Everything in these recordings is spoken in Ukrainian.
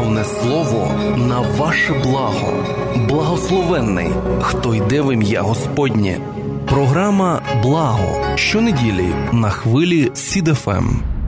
наставне слово на ваше благо. Благословенний, хто йде в ім'я Господнє. Програма «Благо» щонеділі на хвилі Сід ФМ.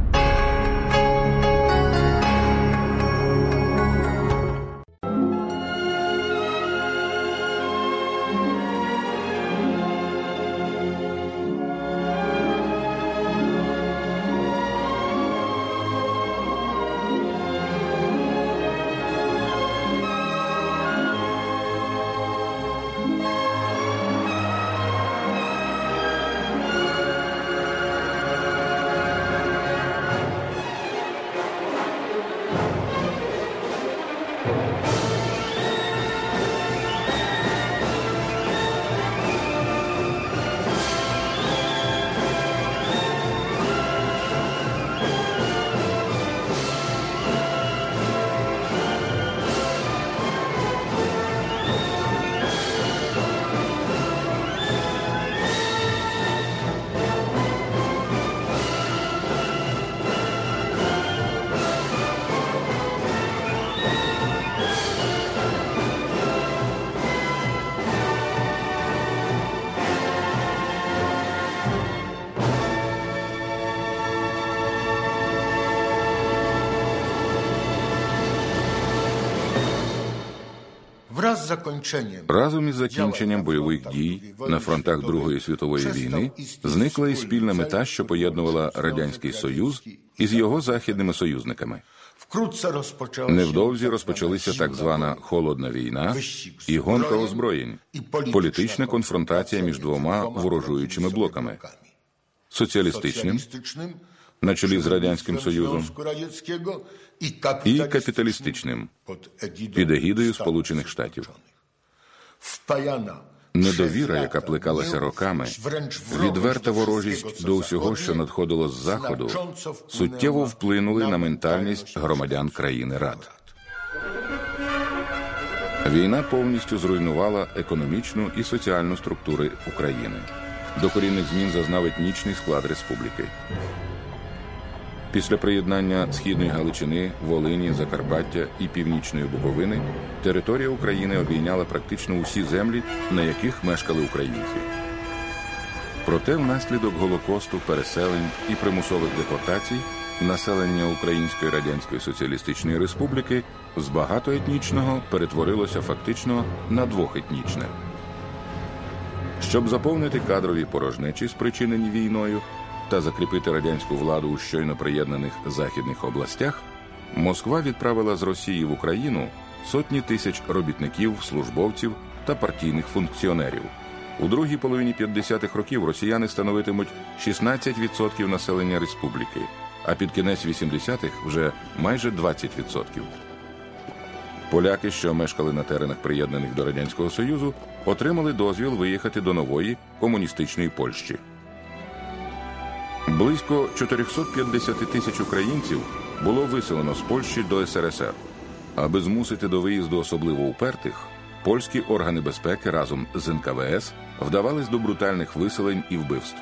Разом із закінченням бойових дій на фронтах Другої світової війни зникла і спільна мета, що поєднувала Радянський Союз із його західними союзниками. Невдовзі розпочалися так звана «холодна війна» і гонка озброєнь, політична конфронтація між двома ворожуючими блоками – соціалістичним, на чолі з Радянським Союзом, і капіталістичним, під егідою Сполучених Штатів. Недовіра, яка плекалася роками, відверта ворожість до усього, що надходило з Заходу, суттєво вплинули на ментальність громадян країни Рад. Війна повністю зруйнувала економічну і соціальну структури України. Докорінних змін зазнав етнічний склад республіки. Після приєднання Східної Галичини, Волині, Закарпаття і Північної Буковини територія України обійняла практично усі землі, на яких мешкали українці. Проте внаслідок Голокосту, переселень і примусових депортацій населення Української Радянської Соціалістичної Республіки з багатоетнічного перетворилося фактично на двохетнічне. Щоб заповнити кадрові порожнечі, спричинені війною, та закріпити радянську владу у щойно приєднаних західних областях, Москва відправила з Росії в Україну сотні тисяч робітників, службовців та партійних функціонерів. У другій половині 50-х років росіяни становитимуть 16% населення республіки, а під кінець 80-х вже майже 20%. Поляки, що мешкали на теренах, приєднаних до Радянського Союзу, отримали дозвіл виїхати до нової комуністичної Польщі. Близько 450 тисяч українців було виселено з Польщі до СРСР. Аби змусити до виїзду особливо упертих, польські органи безпеки разом з НКВС вдавались до брутальних виселень і вбивств.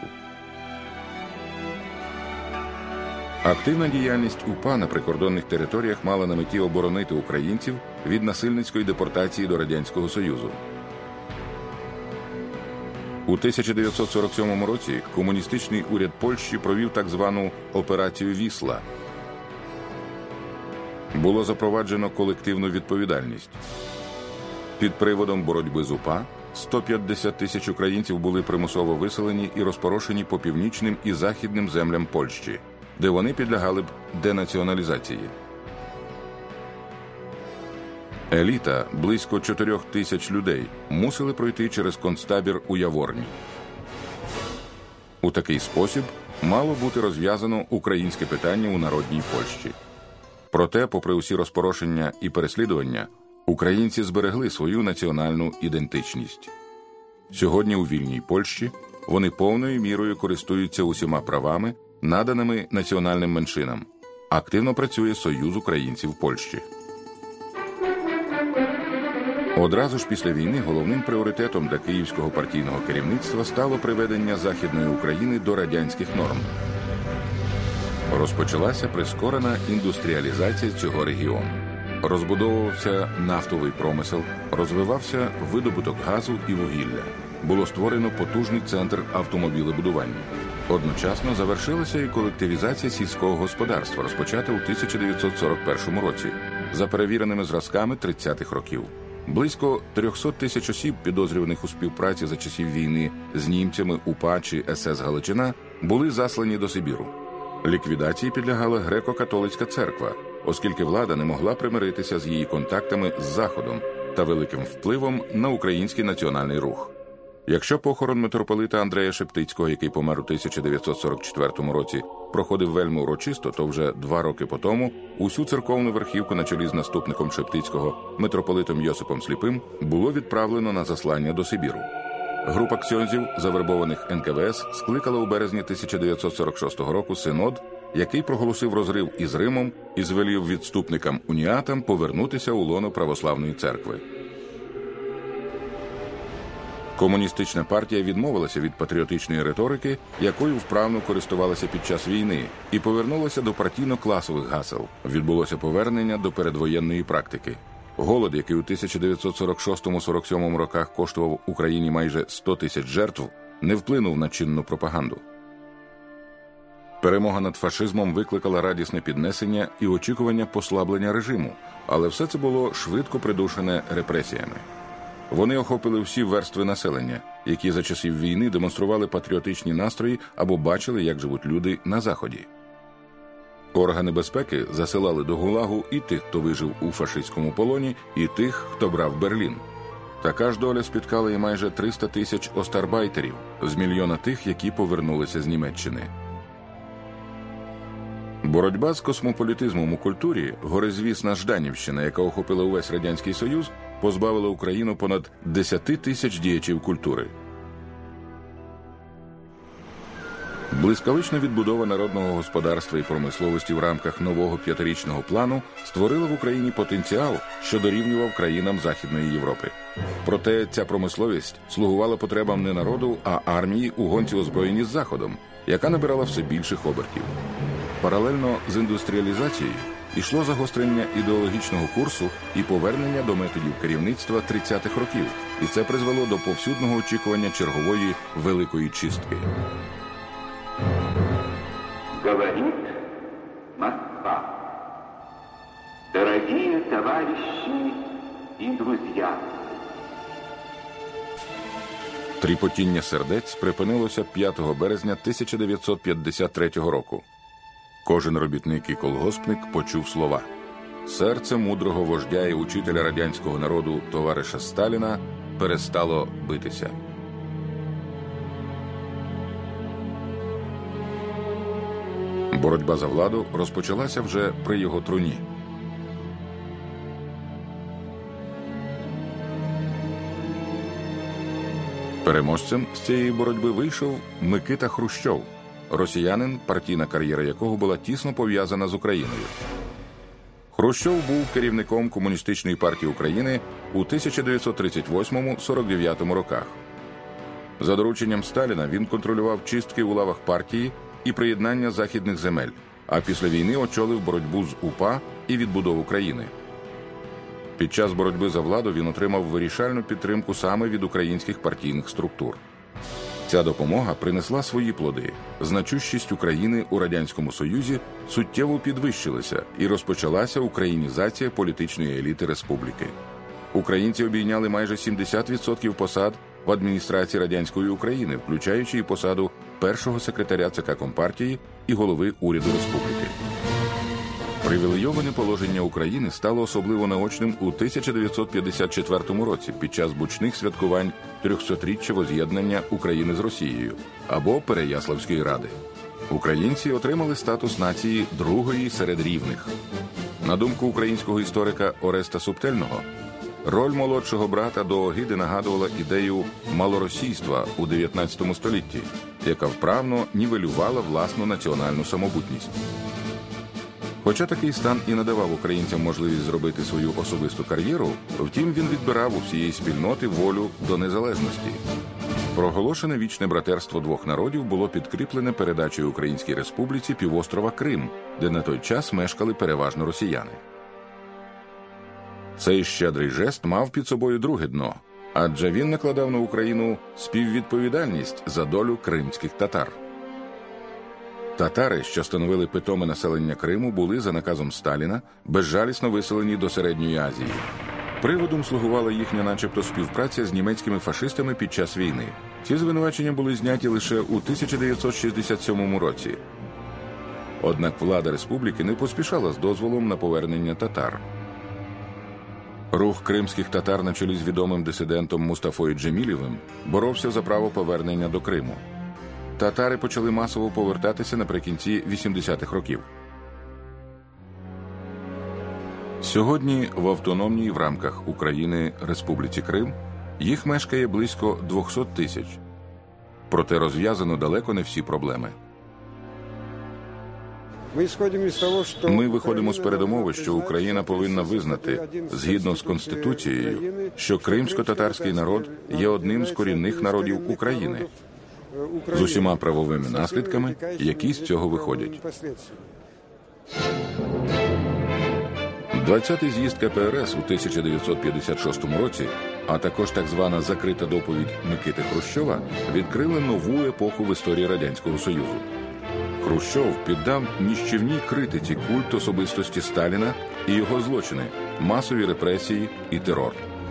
Активна діяльність УПА на прикордонних територіях мала на меті оборонити українців від насильницької депортації до Радянського Союзу. У 1947 році комуністичний уряд Польщі провів так звану «Операцію Вісла». Було запроваджено колективну відповідальність. Під приводом боротьби з УПА 150 тисяч українців були примусово виселені і розпорошені по північним і західним землям Польщі, де вони підлягали б денаціоналізації. Еліта, близько 4 тисяч людей, мусили пройти через концтабір у Яворні. У такий спосіб мало бути розв'язано українське питання у народній Польщі. Проте, попри усі розпорошення і переслідування, українці зберегли свою національну ідентичність. Сьогодні у вільній Польщі вони повною мірою користуються усіма правами, наданими національним меншинам. Активно працює Союз українців Польщі. Одразу ж після війни головним пріоритетом для київського партійного керівництва стало приведення Західної України до радянських норм. Розпочалася прискорена індустріалізація цього регіону. Розбудовувався нафтовий промисел, розвивався видобуток газу і вугілля. Було створено потужний центр автомобілебудування. Одночасно завершилася і колективізація сільського господарства, розпочата у 1941 році, за перевіреними зразками 30-х років. Близько 300 тисяч осіб, підозрюваних у співпраці за часів війни з німцями УПА чи СС Галичина, були заслані до Сибіру. Ліквідації підлягала греко-католицька церква, оскільки влада не могла примиритися з її контактами з Заходом та великим впливом на український національний рух. Якщо похорон митрополита Андрея Шептицького, який помер у 1944 році, проходив вельми урочисто, то вже 2 роки по тому усю церковну верхівку на чолі з наступником Шептицького, митрополитом Йосипом Сліпим, було відправлено на заслання до Сибіру. Група ксьонзів, завербованих НКВС, скликала у березні 1946 року синод, який проголосив розрив із Римом і звелів відступникам-уніатам повернутися у лоно православної церкви. Комуністична партія відмовилася від патріотичної риторики, якою вправно користувалася під час війни, і повернулася до партійно-класових гасел. Відбулося повернення до передвоєнної практики. Голод, який у 1946-47 роках коштував Україні майже 100 тисяч жертв, не вплинув на чинну пропаганду. Перемога над фашизмом викликала радісне піднесення і очікування послаблення режиму, але все це було швидко придушене репресіями. Вони охопили всі верстви населення, які за часів війни демонстрували патріотичні настрої або бачили, як живуть люди на Заході. Органи безпеки засилали до ГУЛАГу і тих, хто вижив у фашистському полоні, і тих, хто брав Берлін. Така ж доля спіткала і майже 300 тисяч остарбайтерів з мільйона тих, які повернулися з Німеччини. Боротьба з космополітизмом у культурі, горизвісна Жданівщина, яка охопила увесь Радянський Союз, позбавила Україну понад 10 тисяч діячів культури. Блискавична відбудова народного господарства і промисловості в рамках нового 5-річного плану створила в Україні потенціал, що дорівнював країнам Західної Європи. Проте ця промисловість слугувала потребам не народу, а армії у гонці озброєнні з Заходом, яка набирала все більших обертів. Паралельно з індустріалізацією йшло загострення ідеологічного курсу і повернення до методів керівництва 30-х років, і це призвело до повсюдного очікування чергової великої чистки. Говорит Москва. Дорогие товарищи и друзья. Тріпотіння сердець припинилося 5 березня 1953 року. Кожен робітник і колгоспник почув слова. Серце мудрого вождя і учителя радянського народу товариша Сталіна перестало битися. Боротьба за владу розпочалася вже при його труні. Переможцем з цієї боротьби вийшов Микита Хрущов, росіянин, партійна кар'єра якого була тісно пов'язана з Україною. Хрущов був керівником Комуністичної партії України у 1938-49 роках. За дорученням Сталіна він контролював чистки у лавах партії і приєднання західних земель, а після війни очолив боротьбу з УПА і відбудову країни. Під час боротьби за владу він отримав вирішальну підтримку саме від українських партійних структур. Ця допомога принесла свої плоди. Значущість України у Радянському Союзі суттєво підвищилася і розпочалася українізація політичної еліти республіки. Українці обійняли майже 70% посад в адміністрації Радянської України, включаючи і посаду першого секретаря ЦК Компартії і голови уряду республіки. Привілейоване положення України стало особливо наочним у 1954 році під час гучних святкувань 300-річчя воз'єднання України з Росією або Переяславської ради. Українці отримали статус нації другої серед рівних. На думку українського історика Ореста Субтельного, роль молодшого брата до огиди нагадувала ідею малоросійства у 19 столітті, яка вправно нівелювала власну національну самобутність. Хоча такий стан і надавав українцям можливість зробити свою особисту кар'єру, втім він відбирав у всієї спільноти волю до незалежності. Проголошене вічне братерство двох народів було підкріплене передачею Українській Республіці півострова Крим, де на той час мешкали переважно росіяни. Цей щедрий жест мав під собою друге дно, адже він накладав на Україну співвідповідальність за долю кримських татар. Татари, що становили питоме населення Криму, були за наказом Сталіна безжалісно виселені до Середньої Азії. Приводом слугувала їхня начебто співпраця з німецькими фашистами під час війни. Ці звинувачення були зняті лише у 1967 році. Однак влада республіки не поспішала з дозволом на повернення татар. Рух кримських татар на чолі з відомим дисидентом Мустафою Джемілєвим боровся за право повернення до Криму. Татари почали масово повертатися наприкінці 80-х років. Сьогодні в автономній в рамках України Республіці Крим їх мешкає близько 200 тисяч. Проте розв'язано далеко не всі проблеми. Ми виходимо з передумови, що Україна повинна визнати, згідно з Конституцією, що кримсько-татарський народ є одним з корінних народів України, з усіма правовими наслідками, які з цього виходять. 20-й з'їзд КПРС у 1956 році, а також так звана закрита доповідь Микити Хрущова, відкрили нову епоху в історії Радянського Союзу. Хрущов піддав ніщівній критиці культ особистості Сталіна і його злочини, масові репресії і терор.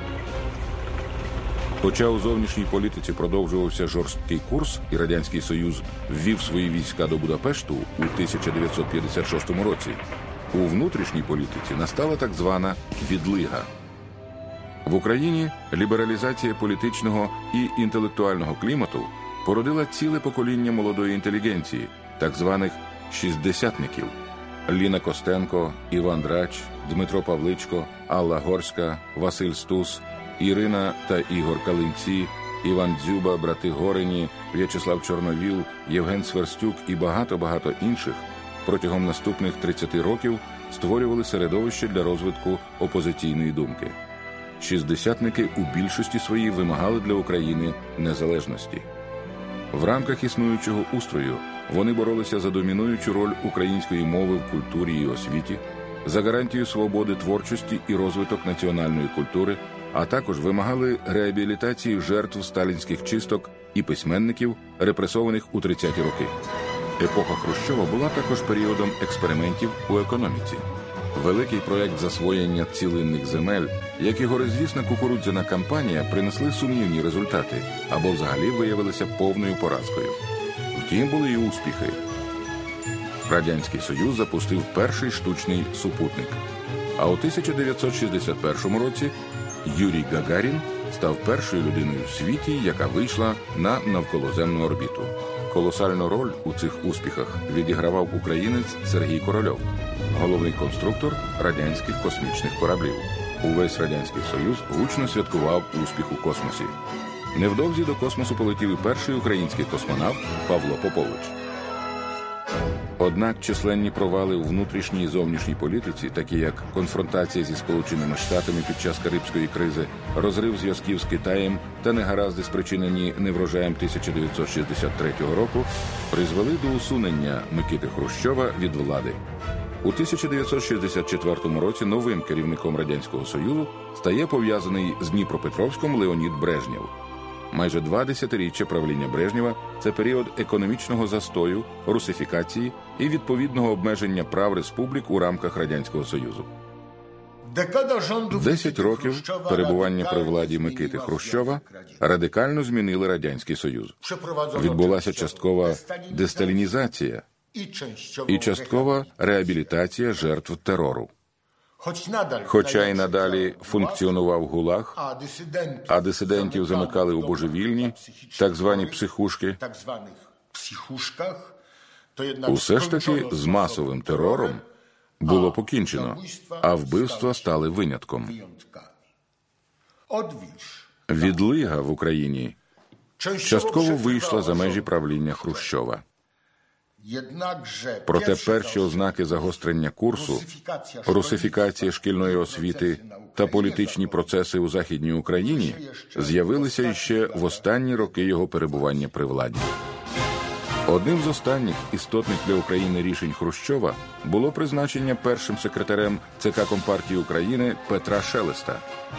Хоча у зовнішній політиці продовжувався жорсткий курс і Радянський Союз ввів свої війська до Будапешту у 1956 році, у внутрішній політиці настала так звана «відлига». В Україні лібералізація політичного і інтелектуального клімату породила ціле покоління молодої інтелігенції, так званих «шістдесятників» – Ліна Костенко, Іван Драч, Дмитро Павличко, Алла Горська, Василь Стус, Ірина та Ігор Калинці, Іван Дзюба, брати Горені, В'ячеслав Чорновіл, Євген Сверстюк і багато-багато інших протягом наступних 30 років створювали середовище для розвитку опозиційної думки. Шістдесятники у більшості своїй вимагали для України незалежності. В рамках існуючого устрою вони боролися за домінуючу роль української мови в культурі і освіті, за гарантію свободи творчості і розвиток національної культури, а також вимагали реабілітації жертв сталінських чисток і письменників, репресованих у 30-ті роки. Епоха Хрущова була також періодом експериментів у економіці. Великий проект засвоєння цілинних земель, як і горизвісна кукурудзяна кампанія, принесли сумнівні результати або взагалі виявилися повною поразкою. Втім, були і успіхи. Радянський Союз запустив перший штучний супутник. А у 1961 році Юрій Гагарін став першою людиною в світі, яка вийшла на навколоземну орбіту. Колосальну роль у цих успіхах відігравав українець Сергій Корольов, головний конструктор радянських космічних кораблів. Увесь Радянський Союз гучно святкував успіх у космосі. Невдовзі до космосу полетів і перший український космонавт Павло Попович. Однак численні провали у внутрішній і зовнішній політиці, такі як конфронтація зі Сполученими Штатами під час Карибської кризи, розрив зв'язків з Китаєм та негаразди, спричинені неврожаєм 1963 року, призвели до усунення Микити Хрущова від влади. У 1964 році новим керівником Радянського Союзу стає пов'язаний з Дніпропетровськом Леонід Брежнєв. Майже 2 десятиріччя правління Брежнєва – це період економічного застою, русифікації і відповідного обмеження прав республік у рамках Радянського Союзу. 10 років перебування при владі Микити Хрущова радикально змінили Радянський Союз. Відбулася часткова десталінізація і часткова реабілітація жертв терору. Хоча й надалі функціонував ГУЛАГ, а дисидентів замикали у божевільні, так звані психушки, усе ж таки з масовим терором було покінчено, а вбивства стали винятком. Відлига в Україні частково вийшла за межі правління Хрущова. Проте перші ознаки загострення курсу, русифікація шкільної освіти та політичні процеси у Західній Україні з'явилися іще в останні роки його перебування при владі. Одним з останніх істотних для України рішень Хрущова було призначення першим секретарем ЦК Компартії України Петра Шелеста.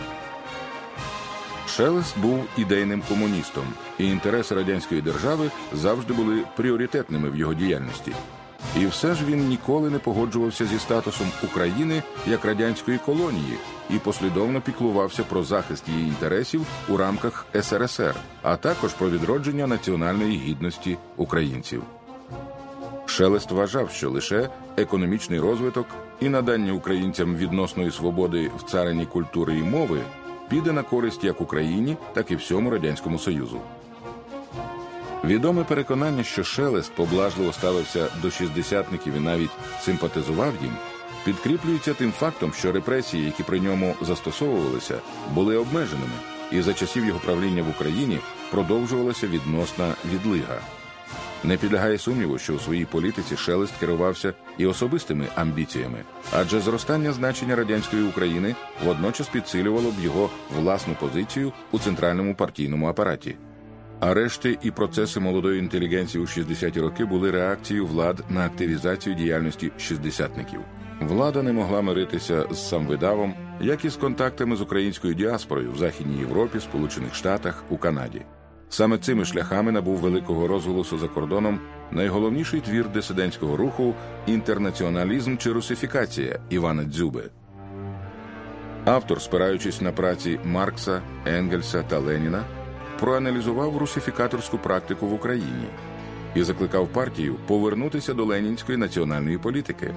Шелест був ідейним комуністом, і інтереси радянської держави завжди були пріоритетними в його діяльності. І все ж він ніколи не погоджувався зі статусом України як радянської колонії і послідовно піклувався про захист її інтересів у рамках СРСР, а також про відродження національної гідності українців. Шелест вважав, що лише економічний розвиток і надання українцям відносної свободи в царині культури і мови піде на користь як Україні, так і всьому Радянському Союзу. Відоме переконання, що Шелест поблажливо ставився до шістдесятників і навіть симпатизував їм, підкріплюється тим фактом, що репресії, які при ньому застосовувалися, були обмеженими, і за часів його правління в Україні продовжувалася відносна відлига. Не підлягає сумніву, що у своїй політиці Шелест керувався і особистими амбіціями, адже зростання значення радянської України водночас підсилювало б його власну позицію у центральному партійному апараті. Арешти і процеси молодої інтелігенції у 60-ті роки були реакцією влад на активізацію діяльності шістдесятників. Влада не могла миритися з самвидавом, як і з контактами з українською діаспорою в Західній Європі, Сполучених Штатах, у Канаді. Саме цими шляхами набув великого розголосу за кордоном найголовніший твір дисидентського руху «Інтернаціоналізм чи русифікація» Івана Дзюби. Автор, спираючись на праці Маркса, Енгельса та Леніна, проаналізував русифікаторську практику в Україні і закликав партію повернутися до ленінської національної політики.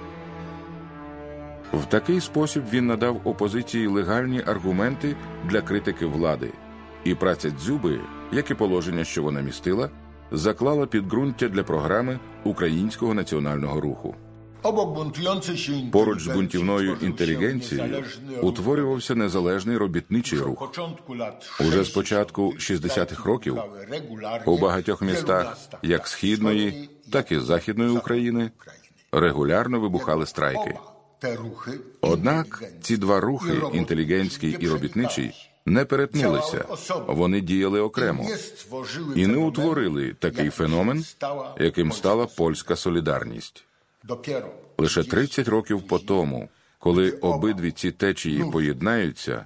В такий спосіб він надав опозиції легальні аргументи для критики влади, і праця Дзюби, як і положення, що вона містила, заклала підґрунтя для програми українського національного руху. Поруч з бунтівною інтелігенцією утворювався незалежний робітничий рух. Уже з початку 60-х років у багатьох містах, як Східної, так і Західної України, регулярно вибухали страйки. Однак ці два рухи, інтелігентський і робітничий, не перетнулися, вони діяли окремо і не утворили такий феномен, яким стала польська солідарність. Лише 30 років по тому, коли обидві ці течії поєднаються,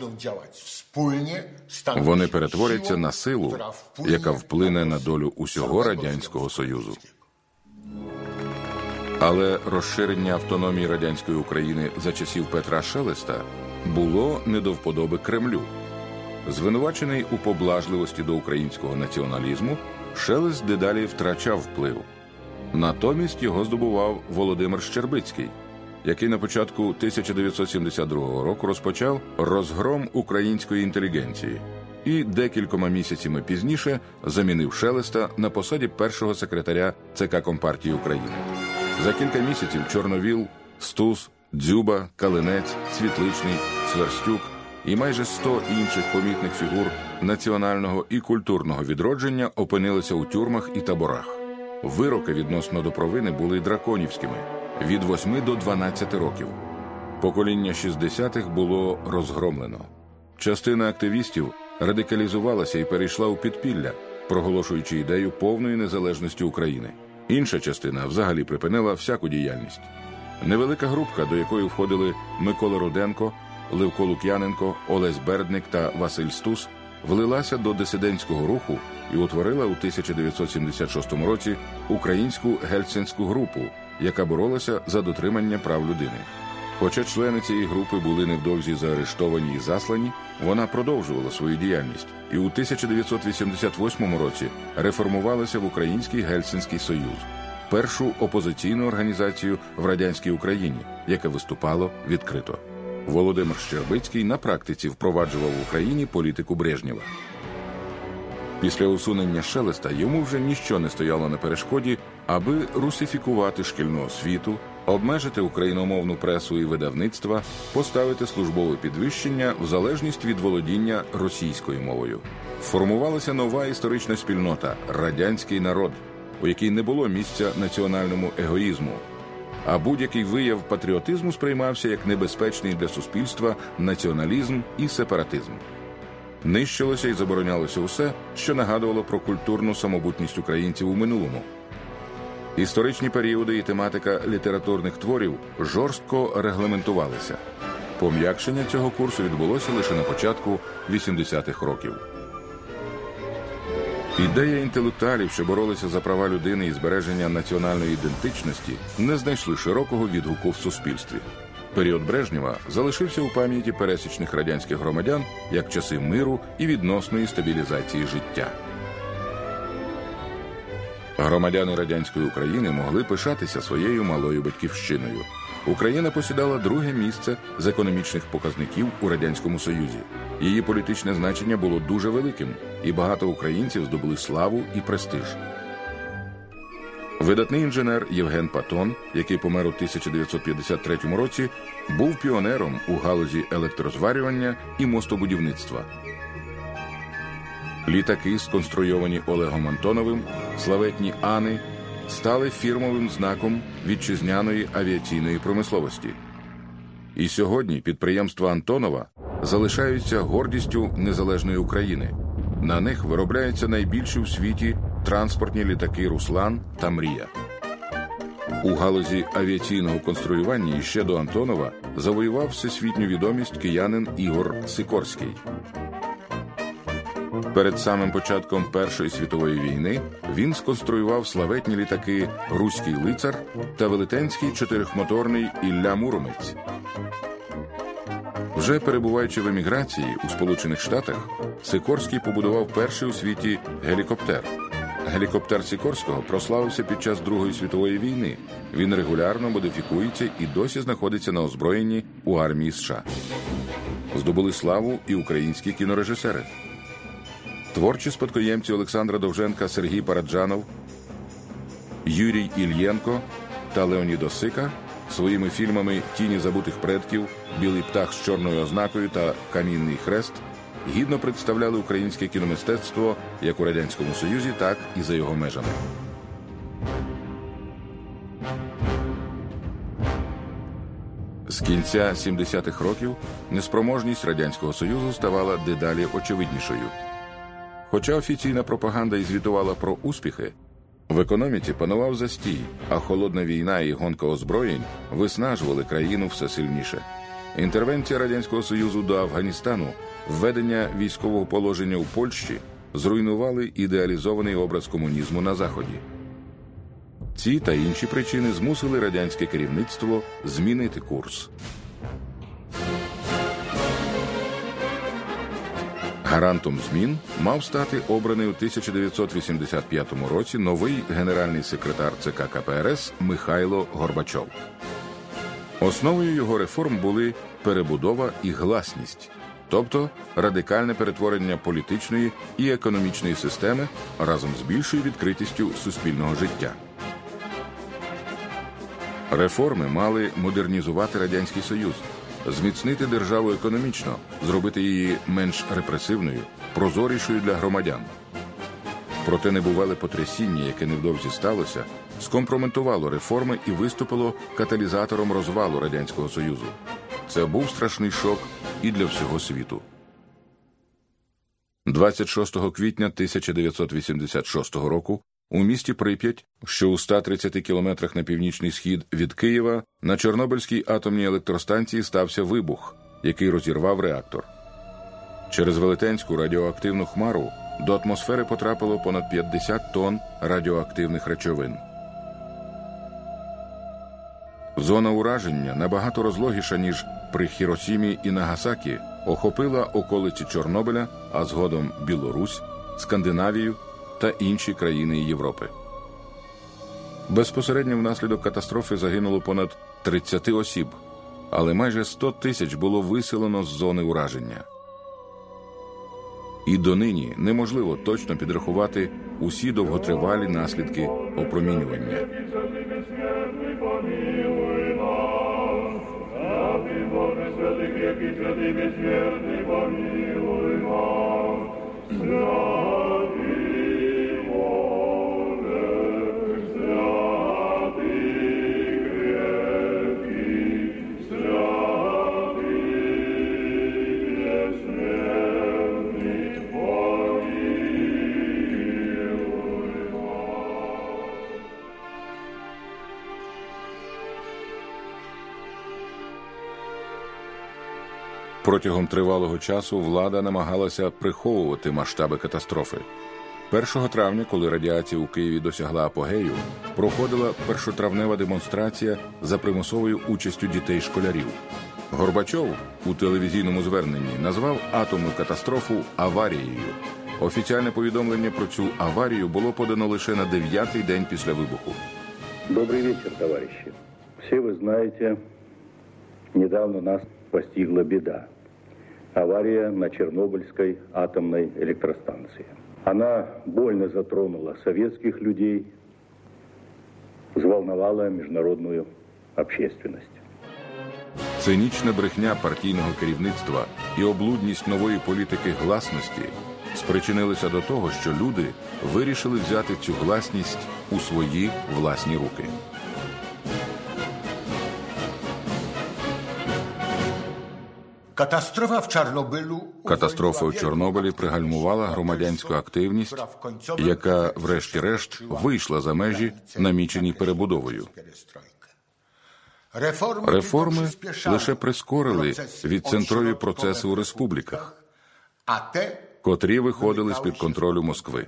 вони перетворяться на силу, яка вплине на долю усього Радянського Союзу. Але розширення автономії радянської України за часів Петра Шелеста було не до вподоби Кремлю. Звинувачений у поблажливості до українського націоналізму, Шелест дедалі втрачав вплив. Натомість його здобував Володимир Щербицький, який на початку 1972 року розпочав розгром української інтелігенції і декількома місяцями пізніше замінив Шелеста на посаді першого секретаря ЦК Компартії України. За кілька місяців Чорновіл, Стус, Дзюба, Калинець, Світличний, Сверстюк і майже 100 інших помітних фігур національного і культурного відродження опинилися у тюрмах і таборах. Вироки відносно до провини були драконівськими – від 8 до 12 років. Покоління 60-х було розгромлено. Частина активістів радикалізувалася і перейшла у підпілля, проголошуючи ідею повної незалежності України. Інша частина взагалі припинила всяку діяльність. Невелика групка, до якої входили Микола Руденко, Левко Лук'яненко, Олесь Бердник та Василь Стус, влилася до дисидентського руху і утворила у 1976 році українську Гельсінську групу, яка боролася за дотримання прав людини. Хоча члени цієї групи були невдовзі заарештовані і заслані, вона продовжувала свою діяльність і у 1988 році реформувалася в Український Гельсінський Союз, першу опозиційну організацію в радянській Україні, яка виступала відкрито. Володимир Щербицький на практиці впроваджував в Україні політику Брежнєва. Після усунення Шелеста йому вже ніщо не стояло на перешкоді, аби русифікувати шкільну освіту, обмежити україномовну пресу і видавництва, поставити службове підвищення в залежність від володіння російською мовою. Формувалася нова історична спільнота – радянський народ, у якій не було місця національному егоїзму, а будь-який вияв патріотизму сприймався як небезпечний для суспільства націоналізм і сепаратизм. Нищилося і заборонялося усе, що нагадувало про культурну самобутність українців у минулому. Історичні періоди і тематика літературних творів жорстко регламентувалися. Пом'якшення цього курсу відбулося лише на початку 80-х років. Ідея інтелектуалів, що боролися за права людини і збереження національної ідентичності, не знайшли широкого відгуку в суспільстві. Період Брежнєва залишився у пам'яті пересічних радянських громадян як часи миру і відносної стабілізації життя. Громадяни радянської України могли пишатися своєю малою батьківщиною. Україна посідала друге місце з економічних показників у Радянському Союзі. Її політичне значення було дуже великим, і багато українців здобули славу і престиж. Видатний інженер Євген Патон, який помер у 1953 році, був піонером у галузі електрозварювання і мостобудівництва. Літаки, сконструйовані Олегом Антоновим, славетні Ани, стали фірмовим знаком вітчизняної авіаційної промисловості. І сьогодні підприємства Антонова залишаються гордістю незалежної України. На них виробляються найбільші у світі транспортні літаки «Руслан» та «Мрія». У галузі авіаційного конструювання іще до Антонова завоював всесвітню відомість киянин Ігор Сикорський. Перед самим початком Першої світової війни він сконструював славетні літаки «Руський лицар» та велетенський чотирьохмоторний «Ілля Муромець». Вже перебуваючи в еміграції у Сполучених Штатах, Сикорський побудував перший у світі гелікоптер. Гелікоптер Сикорського прославився під час Другої світової війни. Він регулярно модифікується і досі знаходиться на озброєнні у армії США. Здобули славу і українські кінорежисери. Творчі спадкоємці Олександра Довженка Сергій Параджанов, Юрій Ільєнко та Леонід Осика своїми фільмами «Тіні забутих предків», «Білий птах з чорною ознакою» та «Камінний хрест» гідно представляли українське кіномистецтво як у Радянському Союзі, так і за його межами. З кінця 70-х років неспроможність Радянського Союзу ставала дедалі очевиднішою. Хоча офіційна пропаганда і звітувала про успіхи, в економіці панував застій, а холодна війна і гонка озброєнь виснажували країну все сильніше. Інтервенція Радянського Союзу до Афганістану, введення військового положення у Польщі зруйнували ідеалізований образ комунізму на Заході. Ці та інші причини змусили радянське керівництво змінити курс. Гарантом змін мав стати обраний у 1985 році новий генеральний секретар ЦК КПРС Михайло Горбачов. Основою його реформ були перебудова і гласність, тобто радикальне перетворення політичної і економічної системи разом з більшою відкритістю суспільного життя. Реформи мали модернізувати Радянський Союз, зміцнити державу економічно, зробити її менш репресивною, прозорішою для громадян. Проте небувале потрясіння, яке невдовзі сталося, скомпрометувало реформи і виступило каталізатором розвалу Радянського Союзу. Це був страшний шок і для всього світу. 26 квітня 1986 року у місті Прип'ять, що у 130 кілометрах на північний схід від Києва, на Чорнобильській атомній електростанції стався вибух, який розірвав реактор. Через велетенську радіоактивну хмару до атмосфери потрапило понад 50 тонн радіоактивних речовин. Зона ураження, набагато розлогіша, ніж при Хіросімі і Нагасакі, охопила околиці Чорнобиля, а згодом Білорусь, Скандинавію та інші країни Європи. Безпосередньо внаслідок катастрофи загинуло понад 30 осіб, але майже 100 тисяч було виселено з зони ураження. І донині неможливо точно підрахувати усі довготривалі наслідки опромінювання. Протягом тривалого часу влада намагалася приховувати масштаби катастрофи. 1 травня, коли радіація у Києві досягла апогею, проходила першотравнева демонстрація за примусовою участю дітей-школярів. Горбачов у телевізійному зверненні назвав атомну катастрофу аварією. Офіціальне повідомлення про цю аварію було подано лише на 9-й день після вибуху. Добрый вечер, товарищи. Все вы знаете, недавно нас постигла беда. Авария на Чернобыльской атомной электростанции. Она больно затронула советских людей, взволновала международную общественность. Цинічна брехня партійного керівництва і облудність нової політики гласності спричинилися до того, що люди вирішили взяти цю гласність у свої власні руки. Катастрофа у Чорнобилі пригальмувала громадянську активність, яка, врешті-решт, вийшла за межі, намічені перебудовою. Реформи лише прискорили відцентрові процеси у республіках, котрі виходили з-під контролю Москви.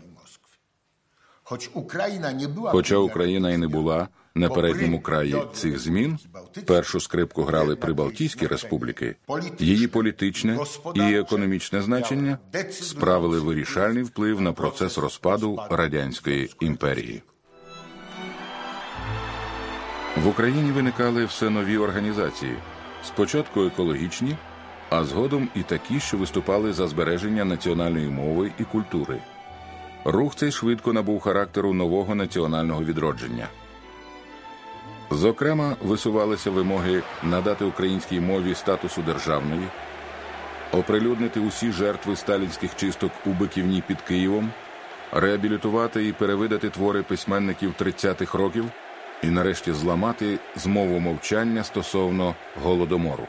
Хоча Україна і не була на передньому краї цих змін, першу скрипку грали Прибалтійські республіки, її політичне і економічне значення справили вирішальний вплив на процес розпаду Радянської імперії. В Україні виникали все нові організації, спочатку екологічні, а згодом і такі, що виступали за збереження національної мови і культури. Рух цей швидко набув характеру нового національного відродження. Зокрема, висувалися вимоги надати українській мові статусу державної, оприлюднити усі жертви сталінських чисток у Биківні під Києвом, реабілітувати і перевидати твори письменників 30-х років і нарешті зламати змову мовчання стосовно Голодомору.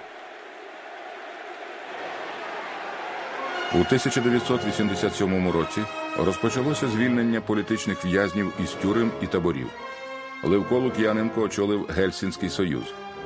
У 1987 році розпочалося звільнення політичних в'язнів із тюрем і таборів. Левко Лук'яненко очолив Гельсінський союз.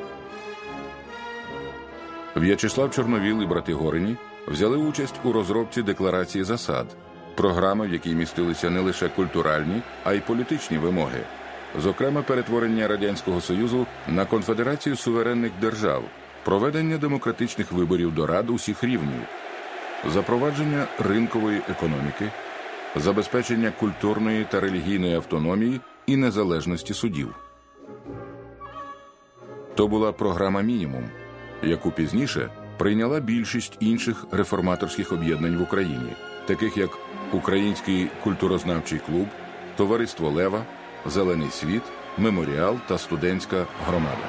В'ячеслав Чорновіл і брати Горині взяли участь у розробці Декларації засад, програми, в якій містилися не лише культуральні, а й політичні вимоги. Зокрема, перетворення Радянського Союзу на конфедерацію суверенних держав, проведення демократичних виборів до рад усіх рівнів, запровадження ринкової економіки, забезпечення культурної та релігійної автономії і незалежності судів. То була програма «Мінімум», яку пізніше прийняла більшість інших реформаторських об'єднань в Україні, таких як Український культурознавчий клуб, Товариство Лева, Зелений світ, Меморіал та Студентська громада.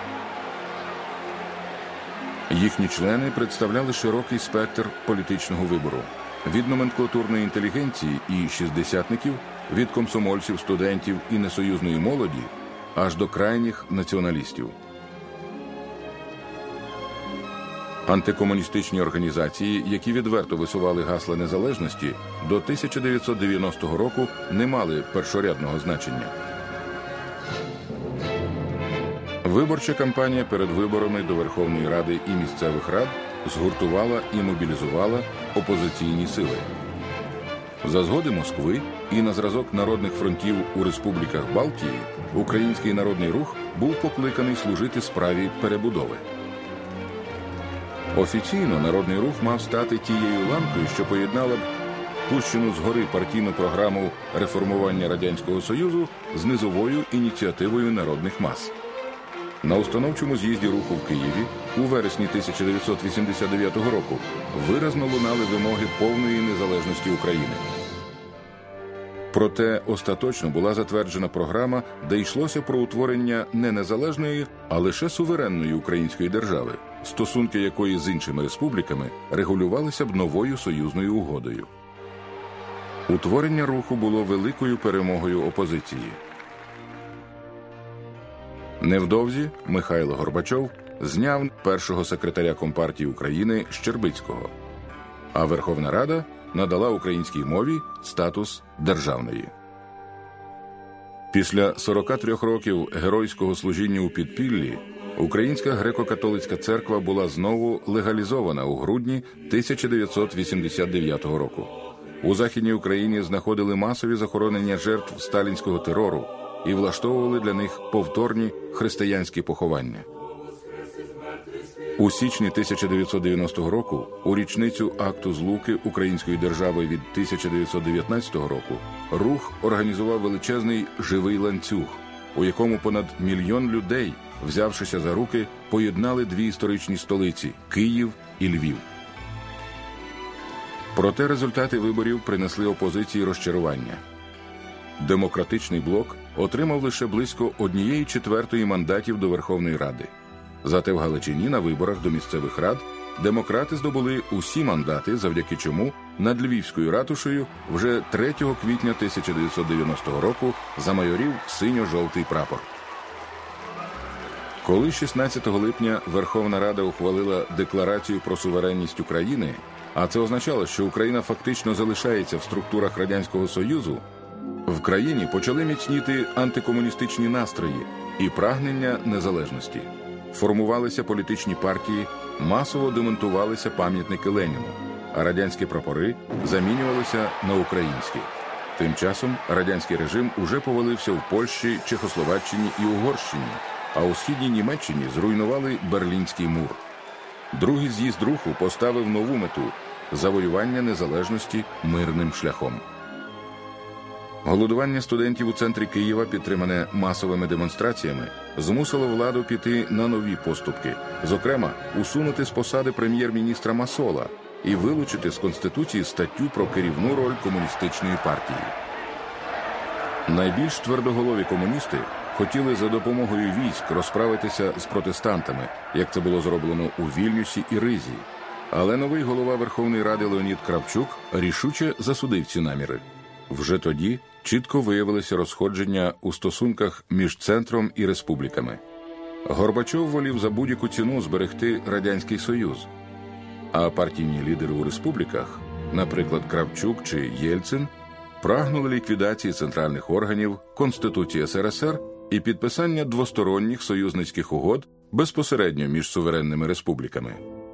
Їхні члени представляли широкий спектр політичного вибору – від номенклатурної інтелігенції і шістдесятників, від комсомольців, студентів і несоюзної молоді, аж до крайніх націоналістів. Антикомуністичні організації, які відверто висували гасла незалежності, до 1990 року не мали першорядного значення. Виборча кампанія перед виборами до Верховної Ради і місцевих рад згуртувала і мобілізувала опозиційні сили. За згоди Москви і на зразок народних фронтів у республіках Балтії Український народний рух був покликаний служити справі перебудови. Офіційно Народний рух мав стати тією ланкою, що поєднала б пущену згори партійну програму реформування Радянського Союзу з низовою ініціативою народних мас. На установчому з'їзді руху в Києві у вересні 1989 року виразно лунали вимоги повної незалежності України. Проте остаточно була затверджена програма, де йшлося про утворення не незалежної, а лише суверенної української держави, стосунки якої з іншими республіками регулювалися б новою союзною угодою. Утворення руху було великою перемогою опозиції. Невдовзі Михайло Горбачов зняв першого секретаря Компартії України Щербицького, а Верховна Рада надала українській мові статус державної. Після 43 років геройського служіння у підпіллі Українська греко-католицька церква була знову легалізована у грудні 1989 року. У Західній Україні знаходили масові захоронення жертв сталінського терору і влаштовували для них повторні християнські поховання. У січні 1990 року, у річницю акту злуки Української держави від 1919 року, рух організував величезний живий ланцюг, у якому понад 1 мільйон людей, взявшися за руки, поєднали дві історичні столиці – Київ і Львів. Проте результати виборів принесли опозиції розчарування. Демократичний блок отримав лише близько 1/4 мандатів до Верховної Ради. Зате в Галичині на виборах до місцевих рад демократи здобули усі мандати, завдяки чому над Львівською ратушею вже 3 квітня 1990 року замайорів синьо-жовтий прапор. Коли 16 липня Верховна Рада ухвалила Декларацію про суверенність України, а це означало, що Україна фактично залишається в структурах Радянського Союзу, в країні почали міцніти антикомуністичні настрої і прагнення незалежності. Формувалися політичні партії, масово демонтувалися пам'ятники Леніну, а радянські прапори замінювалися на українські. Тим часом радянський режим уже повалився в Польщі, Чехословаччині і Угорщині, а у східній Німеччині зруйнували Берлінський мур. Другий з'їзд руху поставив нову мету – завоювання незалежності мирним шляхом. Голодування студентів у центрі Києва, підтримане масовими демонстраціями, змусило владу піти на нові поступки, зокрема, усунути з посади прем'єр-міністра Масола і вилучити з Конституції статтю про керівну роль комуністичної партії. Найбільш твердоголові комуністи хотіли за допомогою військ розправитися з протестантами, як це було зроблено у Вільнюсі і Ризі. Але новий голова Верховної Ради Леонід Кравчук рішуче засудив ці наміри. Вже тоді чітко виявилися розходження у стосунках між центром і республіками. Горбачов волів за будь-яку ціну зберегти Радянський Союз, а партійні лідери у республіках, наприклад, Кравчук чи Єльцин, прагнули ліквідації центральних органів, Конституції СРСР і підписання двосторонніх союзницьких угод безпосередньо між суверенними республіками.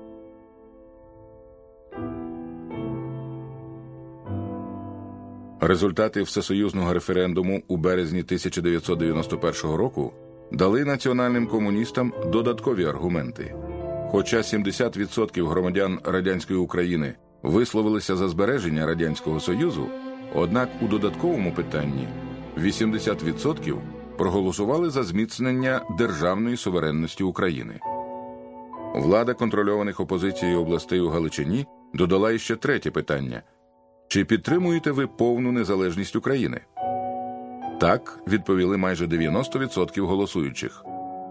Результати всесоюзного референдуму у березні 1991 року дали національним комуністам додаткові аргументи. Хоча 70% громадян радянської України висловилися за збереження Радянського Союзу, однак у додатковому питанні 80% проголосували за зміцнення державної суверенності України. Влада контрольованих опозицією областей у Галичині додала іще третє питання – чи підтримуєте ви повну незалежність України? Так, відповіли майже 90% голосуючих.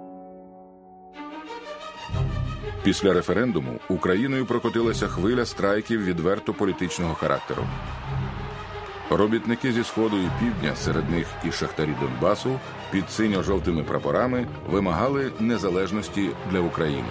Після референдуму Україною прокотилася хвиля страйків відверто політичного характеру. Робітники зі Сходу і Півдня, серед них і шахтарі Донбасу, під синьо-жовтими прапорами вимагали незалежності для України.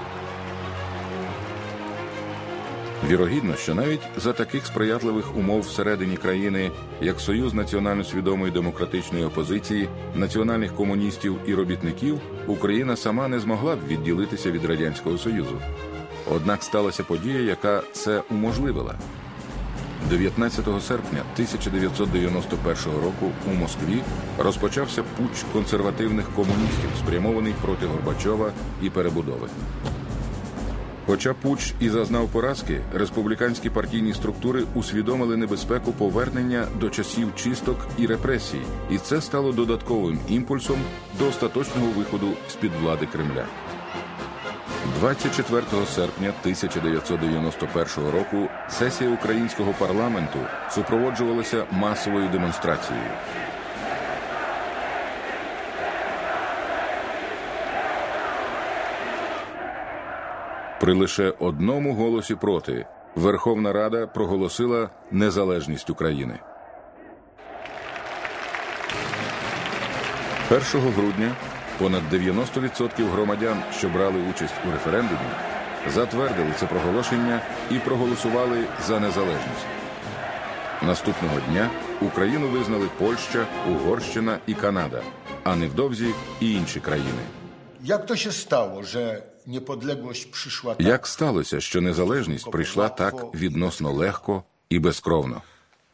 Вірогідно, що навіть за таких сприятливих умов всередині країни, як Союз національно свідомої демократичної опозиції, національних комуністів і робітників, Україна сама не змогла б відділитися від Радянського Союзу. Однак сталася подія, яка це уможливила. 19 серпня 1991 року у Москві розпочався путч консервативних комуністів, спрямований проти Горбачова і перебудови. Хоча путч і зазнав поразки, республіканські партійні структури усвідомили небезпеку повернення до часів чисток і репресій, і це стало додатковим імпульсом до остаточного виходу з-під влади Кремля. 24 серпня 1991 року сесія українського парламенту супроводжувалася масовою демонстрацією. При лише одному голосі проти Верховна Рада проголосила незалежність України. 1 грудня понад 90% громадян, що брали участь у референдумі, затвердили це проголошення і проголосували за незалежність. Наступного дня Україну визнали Польща, Угорщина і Канада, а невдовзі і інші країни. Як сталося, що незалежність прийшла так відносно легко і безкровно?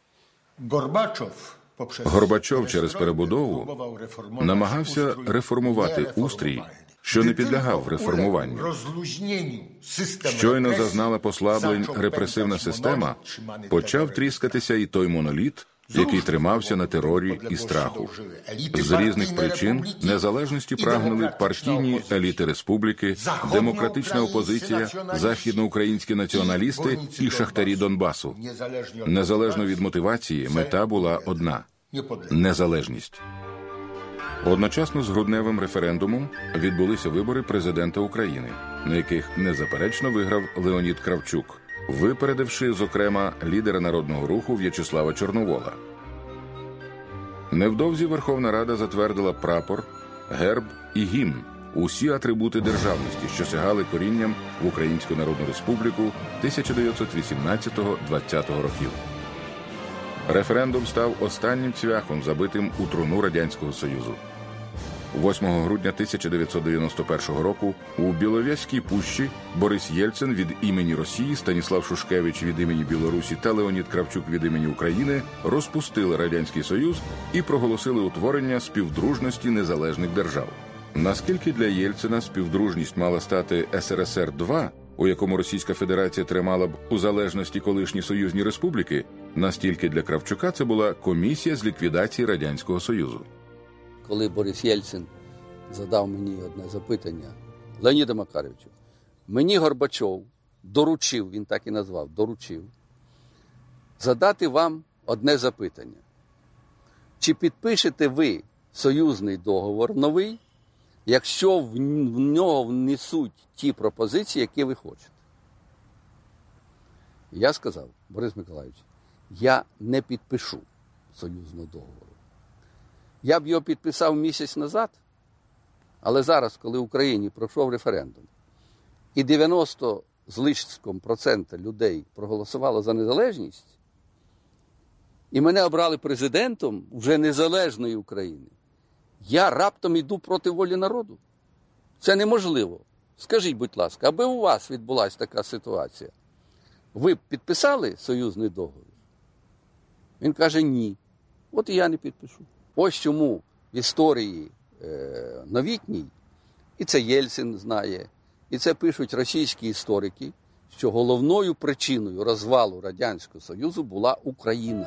Горбачов через перебудову намагався реформувати устрій, що не підлягав реформуванню. Щойно зазнала послаблень репресивна система, почав тріскатися і той моноліт, який тримався на терорі і страху. З різних причин незалежності прагнули партійні еліти республіки, демократична опозиція, західноукраїнські націоналісти і шахтарі Донбасу. Незалежно від мотивації, мета була одна – незалежність. Одночасно з грудневим референдумом відбулися вибори президента України, на яких незаперечно виграв Леонід Кравчук, випередивши, зокрема, лідера Народного руху В'ячеслава Чорновола. Невдовзі Верховна Рада затвердила прапор, герб і гімн – усі атрибути державності, що сягали корінням в Українську Народну Республіку 1918-20 років. Референдум став останнім цвяхом, забитим у труну Радянського Союзу. 8 грудня 1991 року у Білов'язькій пущі Борис Єльцин від імені Росії, Станіслав Шушкевич від імені Білорусі та Леонід Кравчук від імені України розпустили Радянський Союз і проголосили утворення співдружності незалежних держав. Наскільки для Єльцина співдружність мала стати СРСР-2, у якому Російська Федерація тримала б у залежності колишні союзні республіки, настільки для Кравчука це була комісія з ліквідації Радянського Союзу. Коли Борис Єльцин задав мені одне запитання: Леоніде Макаровичу, мені Горбачов доручив, він так і назвав, доручив, задати вам одне запитання. Чи підпишете ви союзний договор новий, якщо в нього внесуть ті пропозиції, які ви хочете? Я сказав: Борис Миколайович, я не підпишу союзного договору. Я б його підписав місяць назад, але зараз, коли в Україні пройшов референдум, і 90 з лишком процента людей проголосувало за незалежність, і мене обрали президентом вже незалежної України, я раптом йду проти волі народу. Це неможливо. Скажіть, будь ласка, аби у вас відбулася така ситуація, ви б підписали союзний договір? Він каже: ні. От і я не підпишу. Ось чому в історії новітній, і це Єльцин знає, і це пишуть російські історики, що головною причиною розвалу Радянського Союзу була Україна.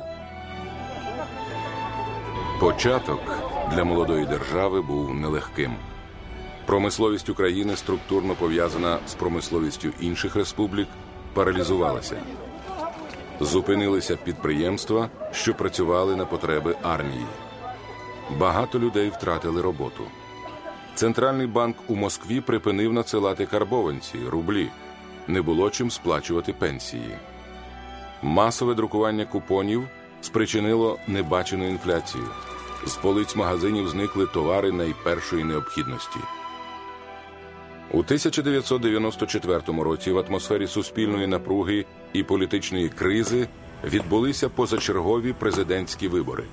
Початок для молодої держави був нелегким. Промисловість України, структурно пов'язана з промисловістю інших республік, паралізувалася. Зупинилися підприємства, що працювали на потреби армії. Багато людей втратили роботу. Центральний банк у Москві припинив надсилати карбованці, рублі. Не було чим сплачувати пенсії. Масове друкування купонів спричинило небачену інфляцію. З полиць магазинів зникли товари найпершої необхідності. У 1994 році в атмосфері суспільної напруги і політичної кризи відбулися позачергові президентські вибори.